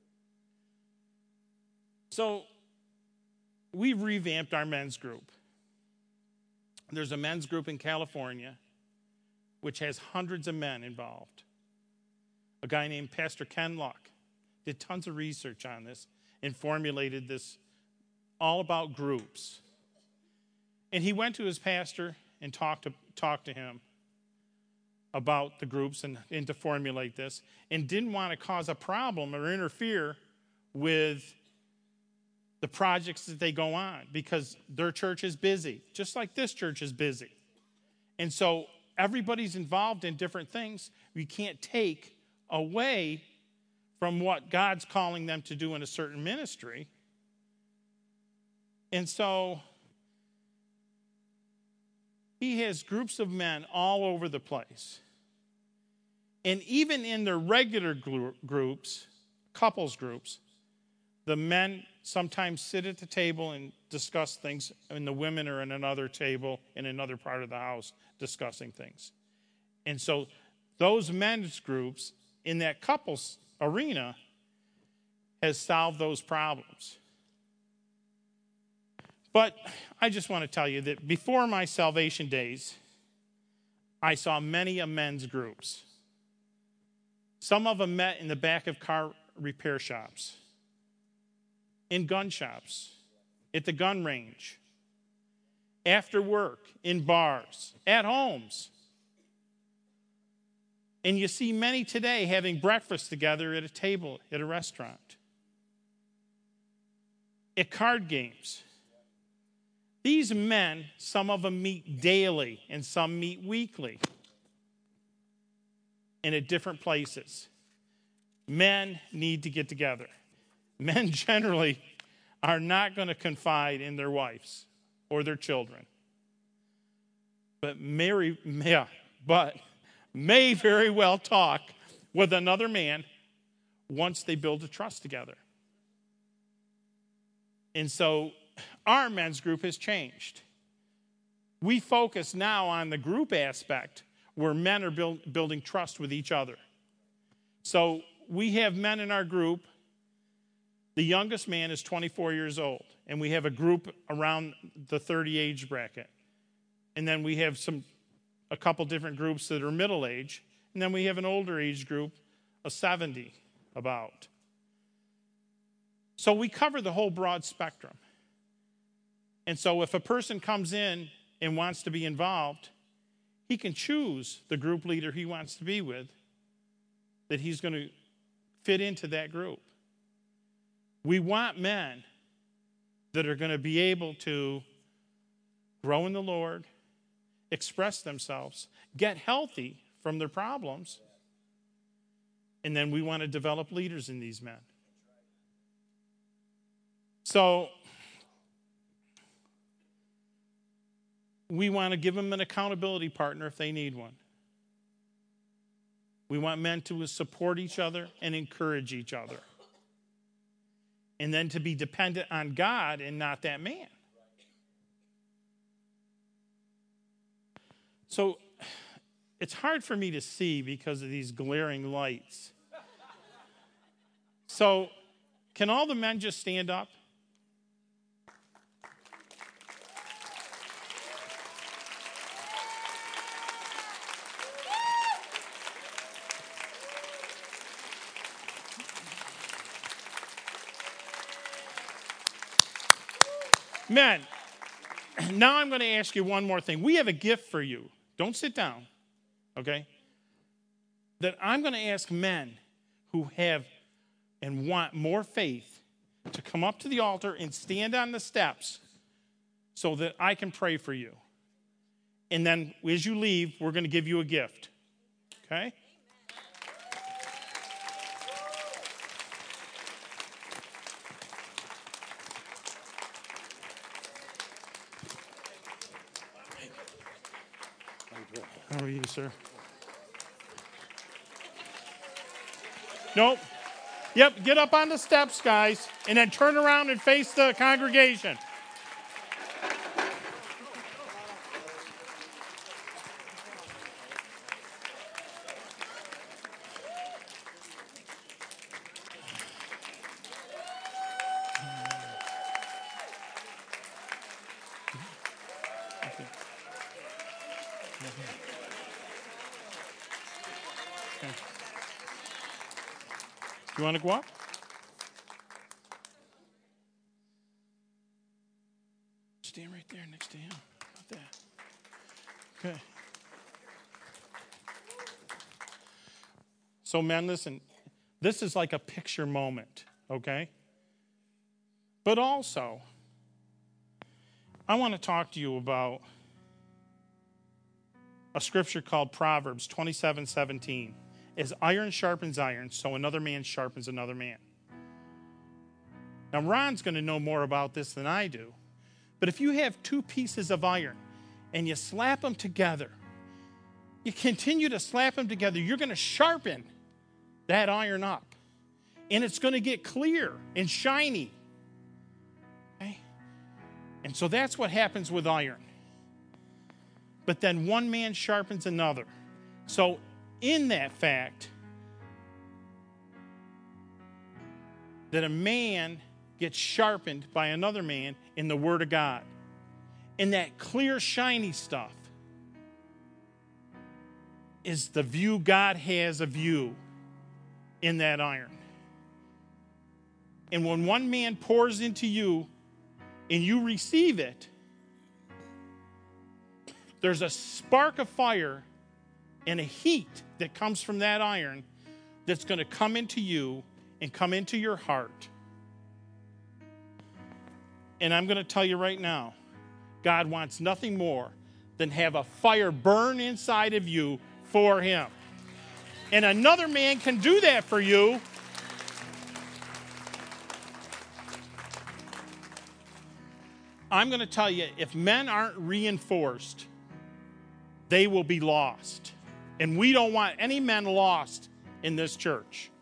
So we've revamped our men's group. There's a men's group in California which has hundreds of men involved. A guy named Pastor Ken Luck did tons of research on this and formulated this all about groups. And he went to his pastor and talked to him about the groups and to formulate this, and didn't want to cause a problem or interfere with the projects that they go on, because their church is busy, just like this church is busy. And so everybody's involved in different things. We can't take away from what God's calling them to do in a certain ministry. And so he has groups of men all over the place. And even in their regular groups, couples groups, the men sometimes sit at the table and discuss things, and the women are in another table in another part of the house discussing things. And so those men's groups in that couples arena has solved those problems. But I just want to tell you that before my salvation days, I saw many men's groups. Some of them met in the back of car repair shops, in gun shops, at the gun range, after work, in bars, at homes. And you see many today having breakfast together at a table at a restaurant, at card games. These men, some of them meet daily and some meet weekly and at different places. Men need to get together. Men generally are not going to confide in their wives or their children, but may very well talk with another man once they build a trust together. And so our men's group has changed. We focus now on the group aspect where men are building trust with each other. So we have men in our group. The youngest man is 24 years old, and we have a group around the 30 age bracket. And then we have a couple different groups that are middle age, and then we have an older age group, a 70 about. So we cover the whole broad spectrum. And so if a person comes in and wants to be involved, he can choose the group leader he wants to be with, that he's going to fit into that group. We want men that are going to be able to grow in the Lord, express themselves, get healthy from their problems, and then we want to develop leaders in these men. So we want to give them an accountability partner if they need one. We want men to support each other and encourage each other. And then to be dependent on God and not that man. So it's hard for me to see because of these glaring lights. So can all the men just stand up? Men, now I'm going to ask you one more thing. We have a gift for you. Don't sit down, okay? That I'm going to ask men who have and want more faith to come up to the altar and stand on the steps so that I can pray for you. And then as you leave, we're going to give you a gift, okay? How are you, sir? Nope. Yep, get up on the steps, guys, and then turn around and face the congregation. You want to go up? Stand right there next to him. About that. Okay. So, men, listen. This is like a picture moment, okay? But also, I want to talk to you about a scripture called Proverbs 27:17. As iron sharpens iron, so another man sharpens another man. Now, Ron's going to know more about this than I do. But if you have two pieces of iron and you slap them together you continue to slap them together, you're going to sharpen that iron up. And it's going to get clear and shiny. Okay? And so that's what happens with iron. But then one man sharpens another. So in that fact, that a man gets sharpened by another man in the Word of God. And that clear, shiny stuff is the view God has of you in that iron. And when one man pours into you and you receive it, there's a spark of fire and a heat that comes from that iron that's going to come into you and come into your heart. And I'm going to tell you right now, God wants nothing more than have a fire burn inside of you for him. And another man can do that for you. I'm going to tell you, if men aren't reinforced, they will be lost. And we don't want any men lost in this church.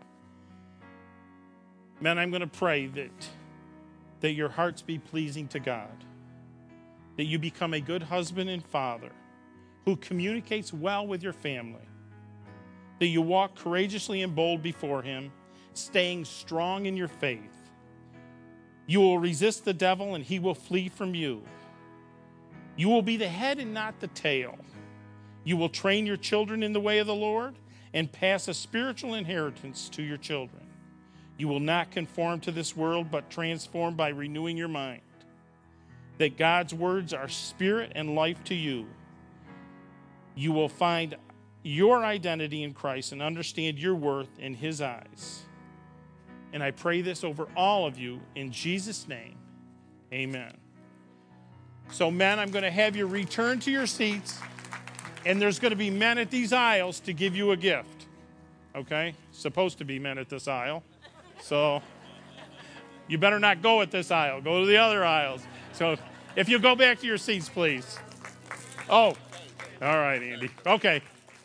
Men, I'm going to pray that your hearts be pleasing to God, that you become a good husband and father who communicates well with your family, that you walk courageously and bold before him, staying strong in your faith. You will resist the devil and he will flee from you. You will be the head and not the tail. You will train your children in the way of the Lord and pass a spiritual inheritance to your children. You will not conform to this world, but transform by renewing your mind. That God's words are spirit and life to you. You will find your identity in Christ and understand your worth in his eyes. And I pray this over all of you in Jesus' name. Amen. So, men, I'm going to have you return to your seats, and there's going to be men at these aisles to give you a gift. Okay? Supposed to be men at this aisle. So, you better not go at this aisle. Go to the other aisles. So, if you go back to your seats, please. Oh, all right, Andy. Okay.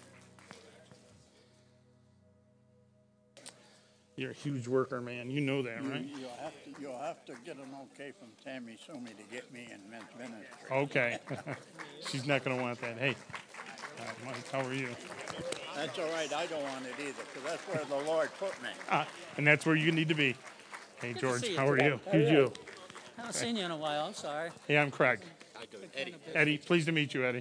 You're a huge worker, man. You know that, right? You'll have to get an okay from Tammy Sumi to get me in men's ministry. Okay. She's not going to want that. Hey, Mike, how are you? That's all right. I don't want it either, because that's where the Lord put me. And that's where you need to be. Hey, Good George, to see how are you? Hey, Who's you? I haven't seen you in a while. I'm sorry. Hey, I'm Craig. Eddie. Eddie, pleased to meet you, Eddie.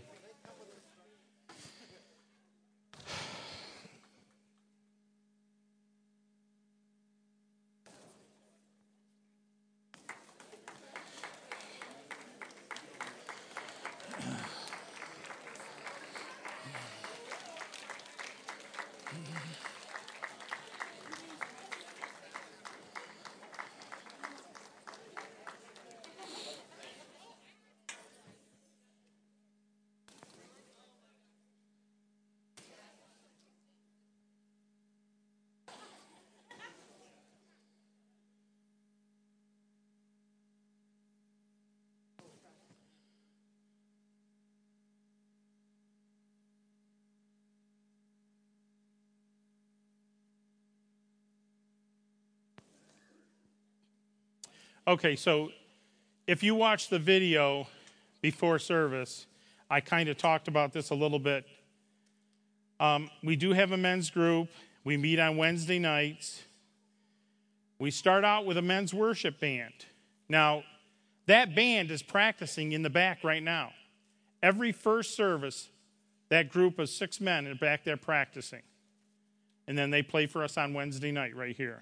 Okay, so if you watch the video before service, I kind of talked about this a little bit. We do have a men's group. We meet on Wednesday nights. We start out with a men's worship band. Now, that band is practicing in the back right now. Every first service, that group of 6 men are back there practicing. And then they play for us on Wednesday night right here.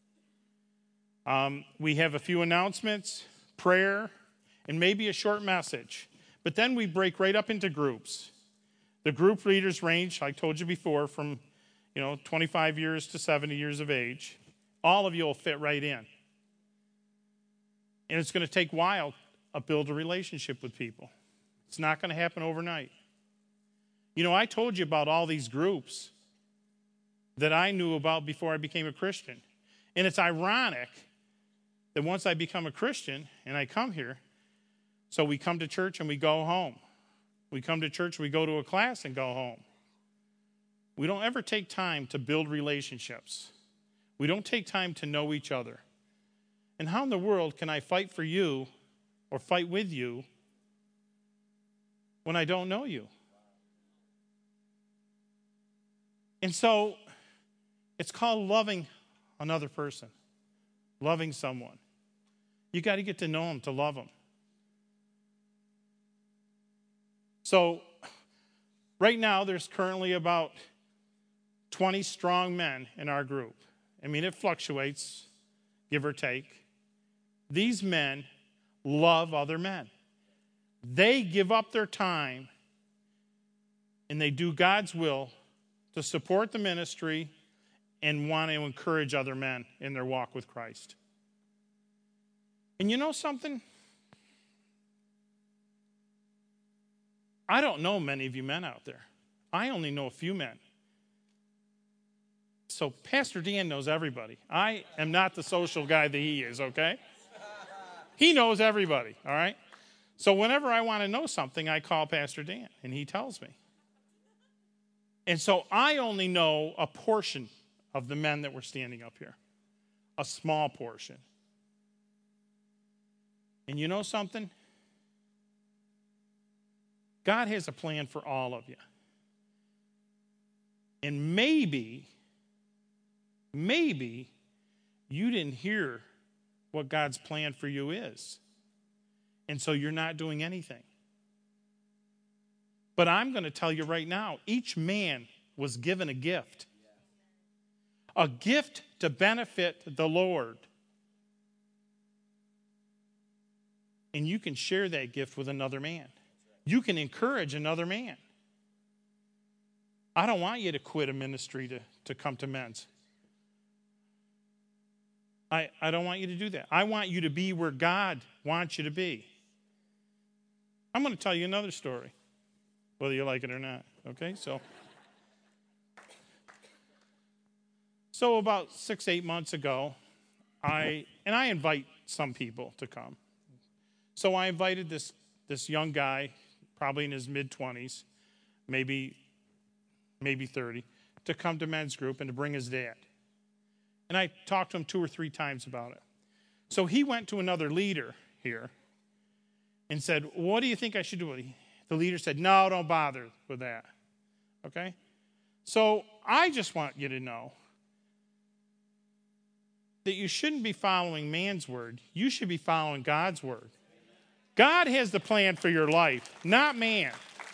We have a few announcements, prayer, and maybe a short message. But then we break right up into groups. The group leaders range, I told you before, from 25 years to 70 years of age. All of you will fit right in. And it's going to take a while to build a relationship with people. It's not going to happen overnight. I told you about all these groups that I knew about before I became a Christian. And it's ironic that once I become a Christian and I come here, so we come to church and we go home. We come to church, we go to a class, and go home. We don't ever take time to build relationships. We don't take time to know each other. And how in the world can I fight for you or fight with you when I don't know you? And so it's called loving another person, loving someone. You got to get to know them to love them. So right now there's currently about 20 strong men in our group. I mean, it fluctuates, give or take. These men love other men. They give up their time and they do God's will to support the ministry and want to encourage other men in their walk with Christ. And you know something? I don't know many of you men out there. I only know a few men. So Pastor Dan knows everybody. I am not the social guy that he is, okay? He knows everybody, all right? So whenever I want to know something, I call Pastor Dan, and he tells me. And so I only know a portion of the men that were standing up here, a small portion. And you know something? God has a plan for all of you. And maybe you didn't hear what God's plan for you is. And so you're not doing anything. But I'm going to tell you right now, each man was given a gift to benefit the Lord. And you can share that gift with another man. You can encourage another man. I don't want you to quit a ministry to come to men's. I don't want you to do that. I want you to be where God wants you to be. I'm going to tell you another story, whether you like it or not. Okay, so about 6-8 months ago, I invite some people to come. So I invited this young guy, probably in his mid-20s, maybe 30, to come to men's group and to bring his dad. And I talked to him 2 or 3 times about it. So he went to another leader here and said, what do you think I should do? The leader said, no, don't bother with that. Okay? So I just want you to know that you shouldn't be following man's word. You should be following God's word. God has the plan for your life, not man.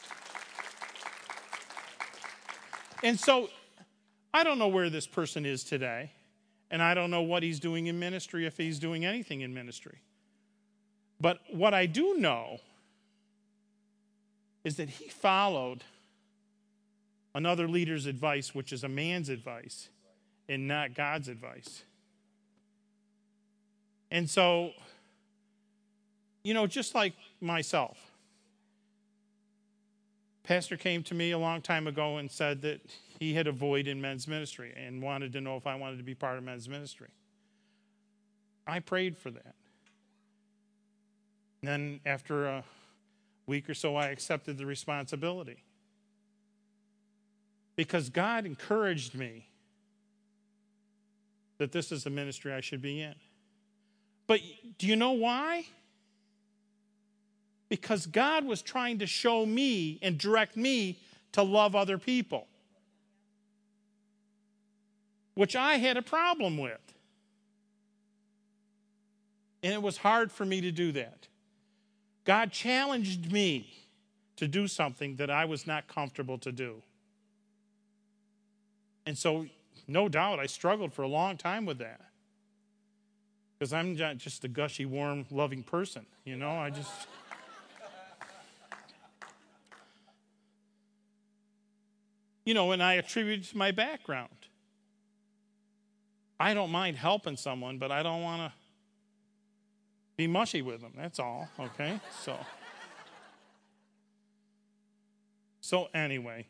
And so I don't know where this person is today, and I don't know what he's doing in ministry, if he's doing anything in ministry. But what I do know is that he followed another leader's advice, which is a man's advice, and not God's advice. And so, you know, just like myself, Pastor came to me a long time ago and said that he had a void in men's ministry and wanted to know if I wanted to be part of men's ministry. I prayed for that. And then after a week or so, I accepted the responsibility. Because God encouraged me that this is the ministry I should be in. But do you know why? Because God was trying to show me and direct me to love other people, which I had a problem with. And it was hard for me to do that. God challenged me to do something that I was not comfortable to do. And so, no doubt, I struggled for a long time with that. Because I'm not just a gushy, warm, loving person. You know, I just... You know, and I attribute it to my background. I don't mind helping someone, but I don't want to be mushy with them. That's all, okay? So anyway.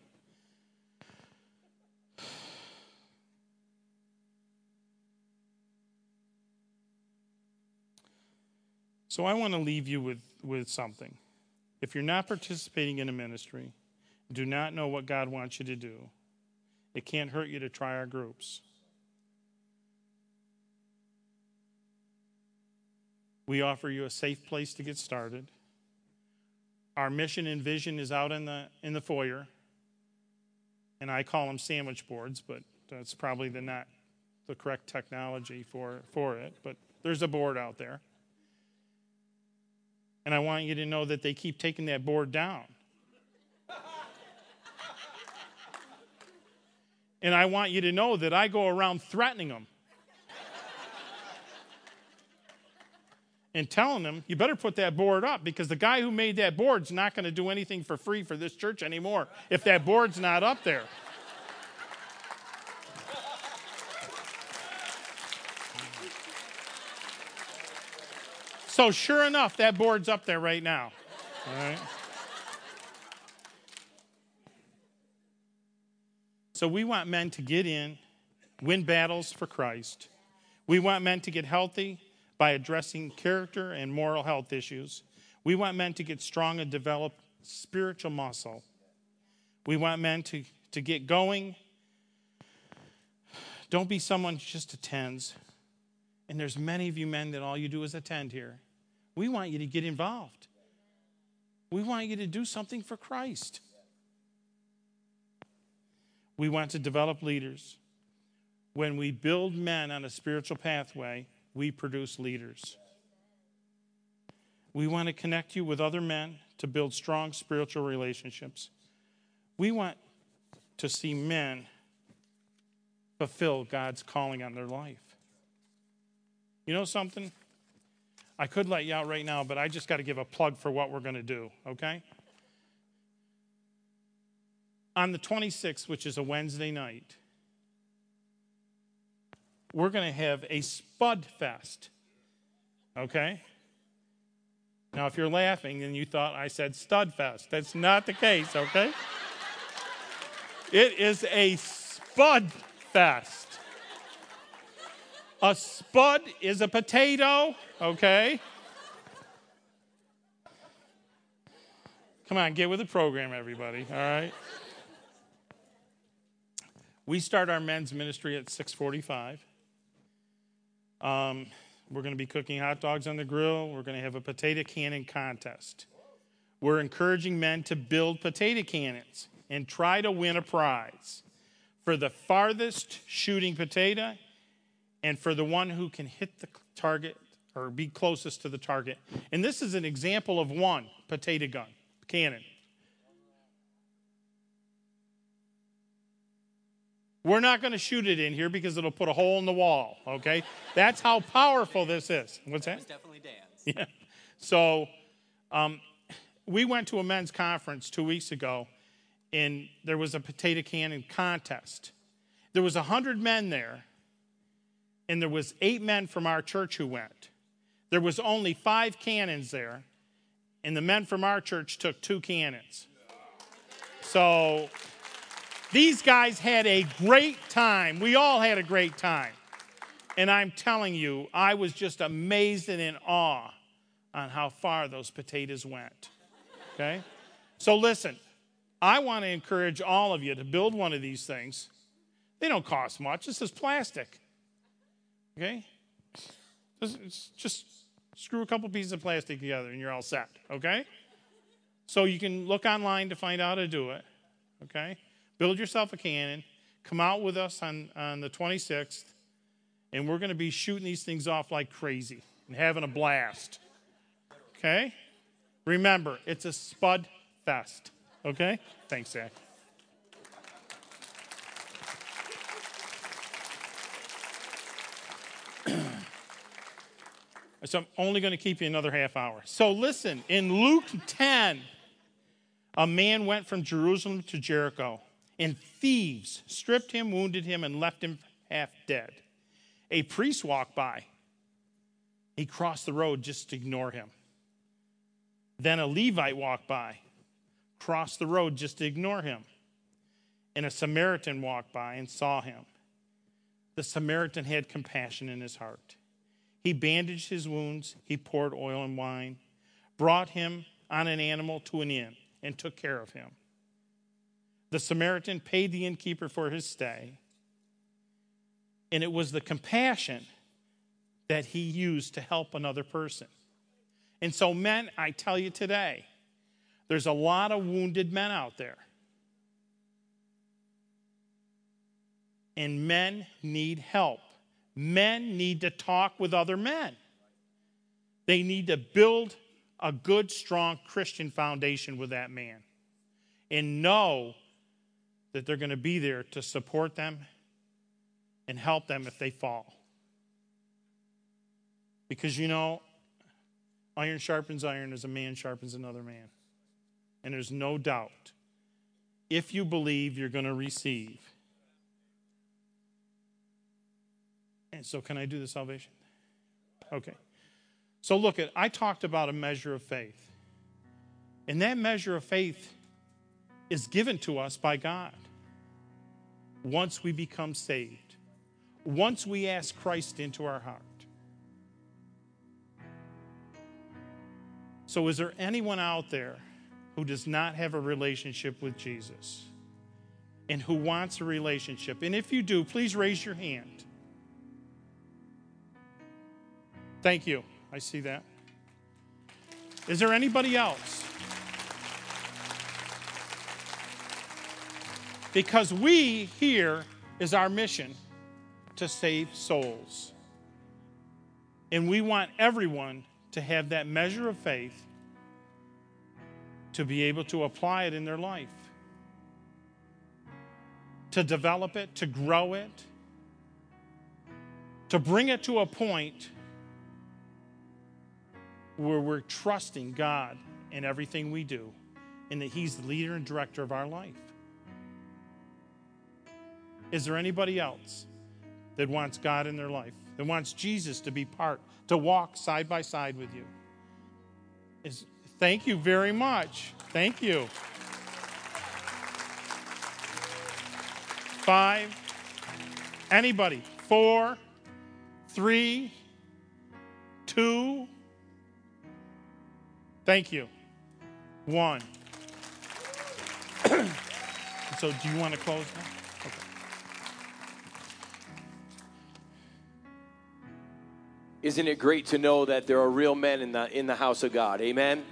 So I want to leave you with something. If you're not participating in a ministry, do not know what God wants you to do, it can't hurt you to try our groups. We offer you a safe place to get started. Our mission and vision is out in the foyer, and I call them sandwich boards, but that's probably not the correct technology for it. But there's a board out there, and I want you to know that they keep taking that board down. And I want you to know that I go around threatening them and telling them, you better put that board up, because the guy who made that board's not going to do anything for free for this church anymore if that board's not up there. So sure enough, that board's up there right now. All right. So we want men to get in, win battles for Christ. We want men to get healthy by addressing character and moral health issues. We want men to get strong and develop spiritual muscle. We want men to get going. Don't be someone who just attends. And there's many of you men that all you do is attend here. We want you to get involved. We want you to do something for Christ. We want to develop leaders. When we build men on a spiritual pathway, we produce leaders. We want to connect you with other men to build strong spiritual relationships. We want to see men fulfill God's calling on their life. You know something? I could let you out right now, but I just got to give a plug for what we're going to do, okay? On the 26th, which is a Wednesday night, we're going to have a Spud Fest, okay? Now, if you're laughing and you thought I said Stud Fest, that's not the case, okay? It is a Spud Fest. A spud is a potato, okay? Come on, get with the program, everybody, all right? We start our men's ministry at 6:45. We're going to be cooking hot dogs on the grill. We're going to have a potato cannon contest. We're encouraging men to build potato cannons and try to win a prize for the farthest shooting potato and for the one who can hit the target or be closest to the target. And this is an example of one potato gun, cannon. We're not going to shoot it in here because it'll put a hole in the wall, okay? That's how powerful this is. What's that? It was definitely Dan's. Yeah. So we went to a men's conference 2 weeks ago, and there was a potato cannon contest. There was 100 men there, and there was 8 men from our church who went. There was only 5 cannons there, and the men from our church took 2 cannons. So these guys had a great time. We all had a great time. And I'm telling you, I was just amazed and in awe on how far those potatoes went. Okay? So listen, I want to encourage all of you to build one of these things. They don't cost much. This is plastic. Okay? Just screw a couple pieces of plastic together and you're all set. Okay? So you can look online to find out how to do it. Okay? Build yourself a cannon. Come out with us on the 26th, and we're going to be shooting these things off like crazy and having a blast. Okay? Remember, it's a Spud Fest. Okay? Thanks, Zach. So I'm only going to keep you another half hour. So listen, in Luke 10, a man went from Jerusalem to Jericho, and thieves stripped him, wounded him, and left him half dead. A priest walked by. He crossed the road just to ignore him. Then a Levite walked by, crossed the road just to ignore him. And a Samaritan walked by and saw him. The Samaritan had compassion in his heart. He bandaged his wounds. He poured oil and wine, brought him on an animal to an inn and took care of him. The Samaritan paid the innkeeper for his stay, and it was the compassion that he used to help another person. And so, men, I tell you today, there's a lot of wounded men out there. And men need help. Men need to talk with other men. They need to build a good, strong Christian foundation with that man and know that they're going to be there to support them and help them if they fall. Because, you know, iron sharpens iron as a man sharpens another man. And there's no doubt, if you believe, you're going to receive. And so can I do the salvation? Okay. So look, I talked about a measure of faith. And that measure of faith is given to us by God once we become saved, once we ask Christ into our heart. So is there anyone out there who does not have a relationship with Jesus and who wants a relationship? And if you do, please raise your hand. Thank you. I see that. Is there anybody else? Because we here is our mission to save souls. And we want everyone to have that measure of faith to be able to apply it in their life, to develop it, to grow it, to bring it to a point where we're trusting God in everything we do and that He's the leader and director of our life. Is there anybody else that wants God in their life, that wants Jesus to be part, to walk side by side with you? Thank you very much. Thank you. 5. Anybody? 4, 3, 2. Thank you. 1. So do you want to close now? Okay. Isn't it great to know that there are real men in the house of God? Amen?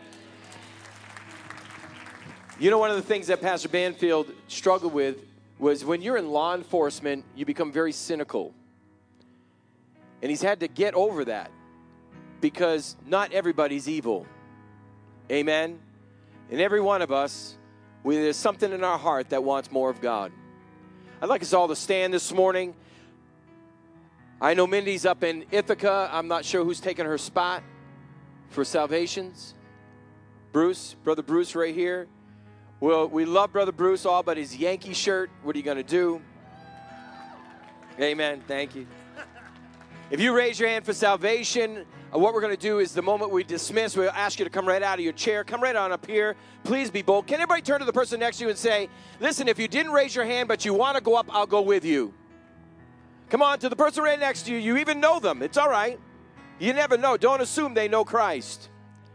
You know, one of the things that Pastor Banfield struggled with was when you're in law enforcement, you become very cynical. And he's had to get over that because not everybody's evil. Amen? And every one of us, there's something in our heart that wants more of God. I'd like us all to stand this morning. I know Mindy's up in Ithaca. I'm not sure who's taking her spot for salvations. Bruce, Brother Bruce right here. Well, we love Brother Bruce all but his Yankee shirt. What are you going to do? Amen. Thank you. If you raise your hand for salvation, what we're going to do is the moment we dismiss, we'll ask you to come right out of your chair. Come right on up here. Please be bold. Can everybody turn to the person next to you and say, listen, if you didn't raise your hand but you want to go up, I'll go with you. Come on, to the person right next to you. You even know them. It's all right. You never know. Don't assume they know Christ.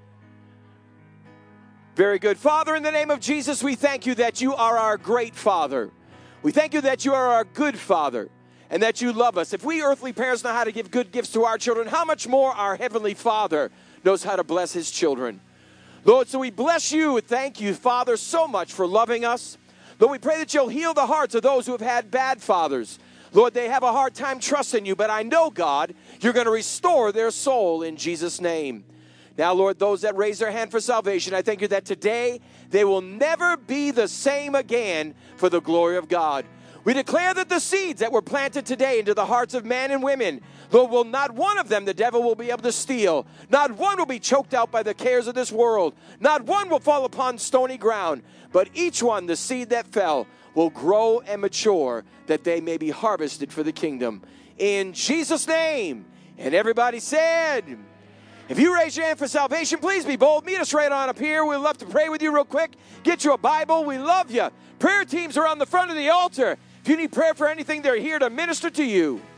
Very good. Father, in the name of Jesus, we thank you that you are our great Father. We thank you that you are our good Father and that you love us. If we earthly parents know how to give good gifts to our children, how much more our Heavenly Father knows how to bless His children. Lord, so we bless you and thank you, Father, so much for loving us. Lord, we pray that you'll heal the hearts of those who have had bad fathers. Lord, they have a hard time trusting you, but I know, God, you're going to restore their soul in Jesus' name. Now, Lord, those that raise their hand for salvation, I thank you that today they will never be the same again for the glory of God. We declare that the seeds that were planted today into the hearts of men and women, Lord, will not one of them the devil will be able to steal. Not one will be choked out by the cares of this world. Not one will fall upon stony ground. But each one, the seed that fell, will grow and mature that they may be harvested for the kingdom. In Jesus' name. And everybody said... If you raise your hand for salvation, please be bold. Meet us right on up here. We'd love to pray with you real quick. Get you a Bible. We love you. Prayer teams are on the front of the altar. If you need prayer for anything, they're here to minister to you.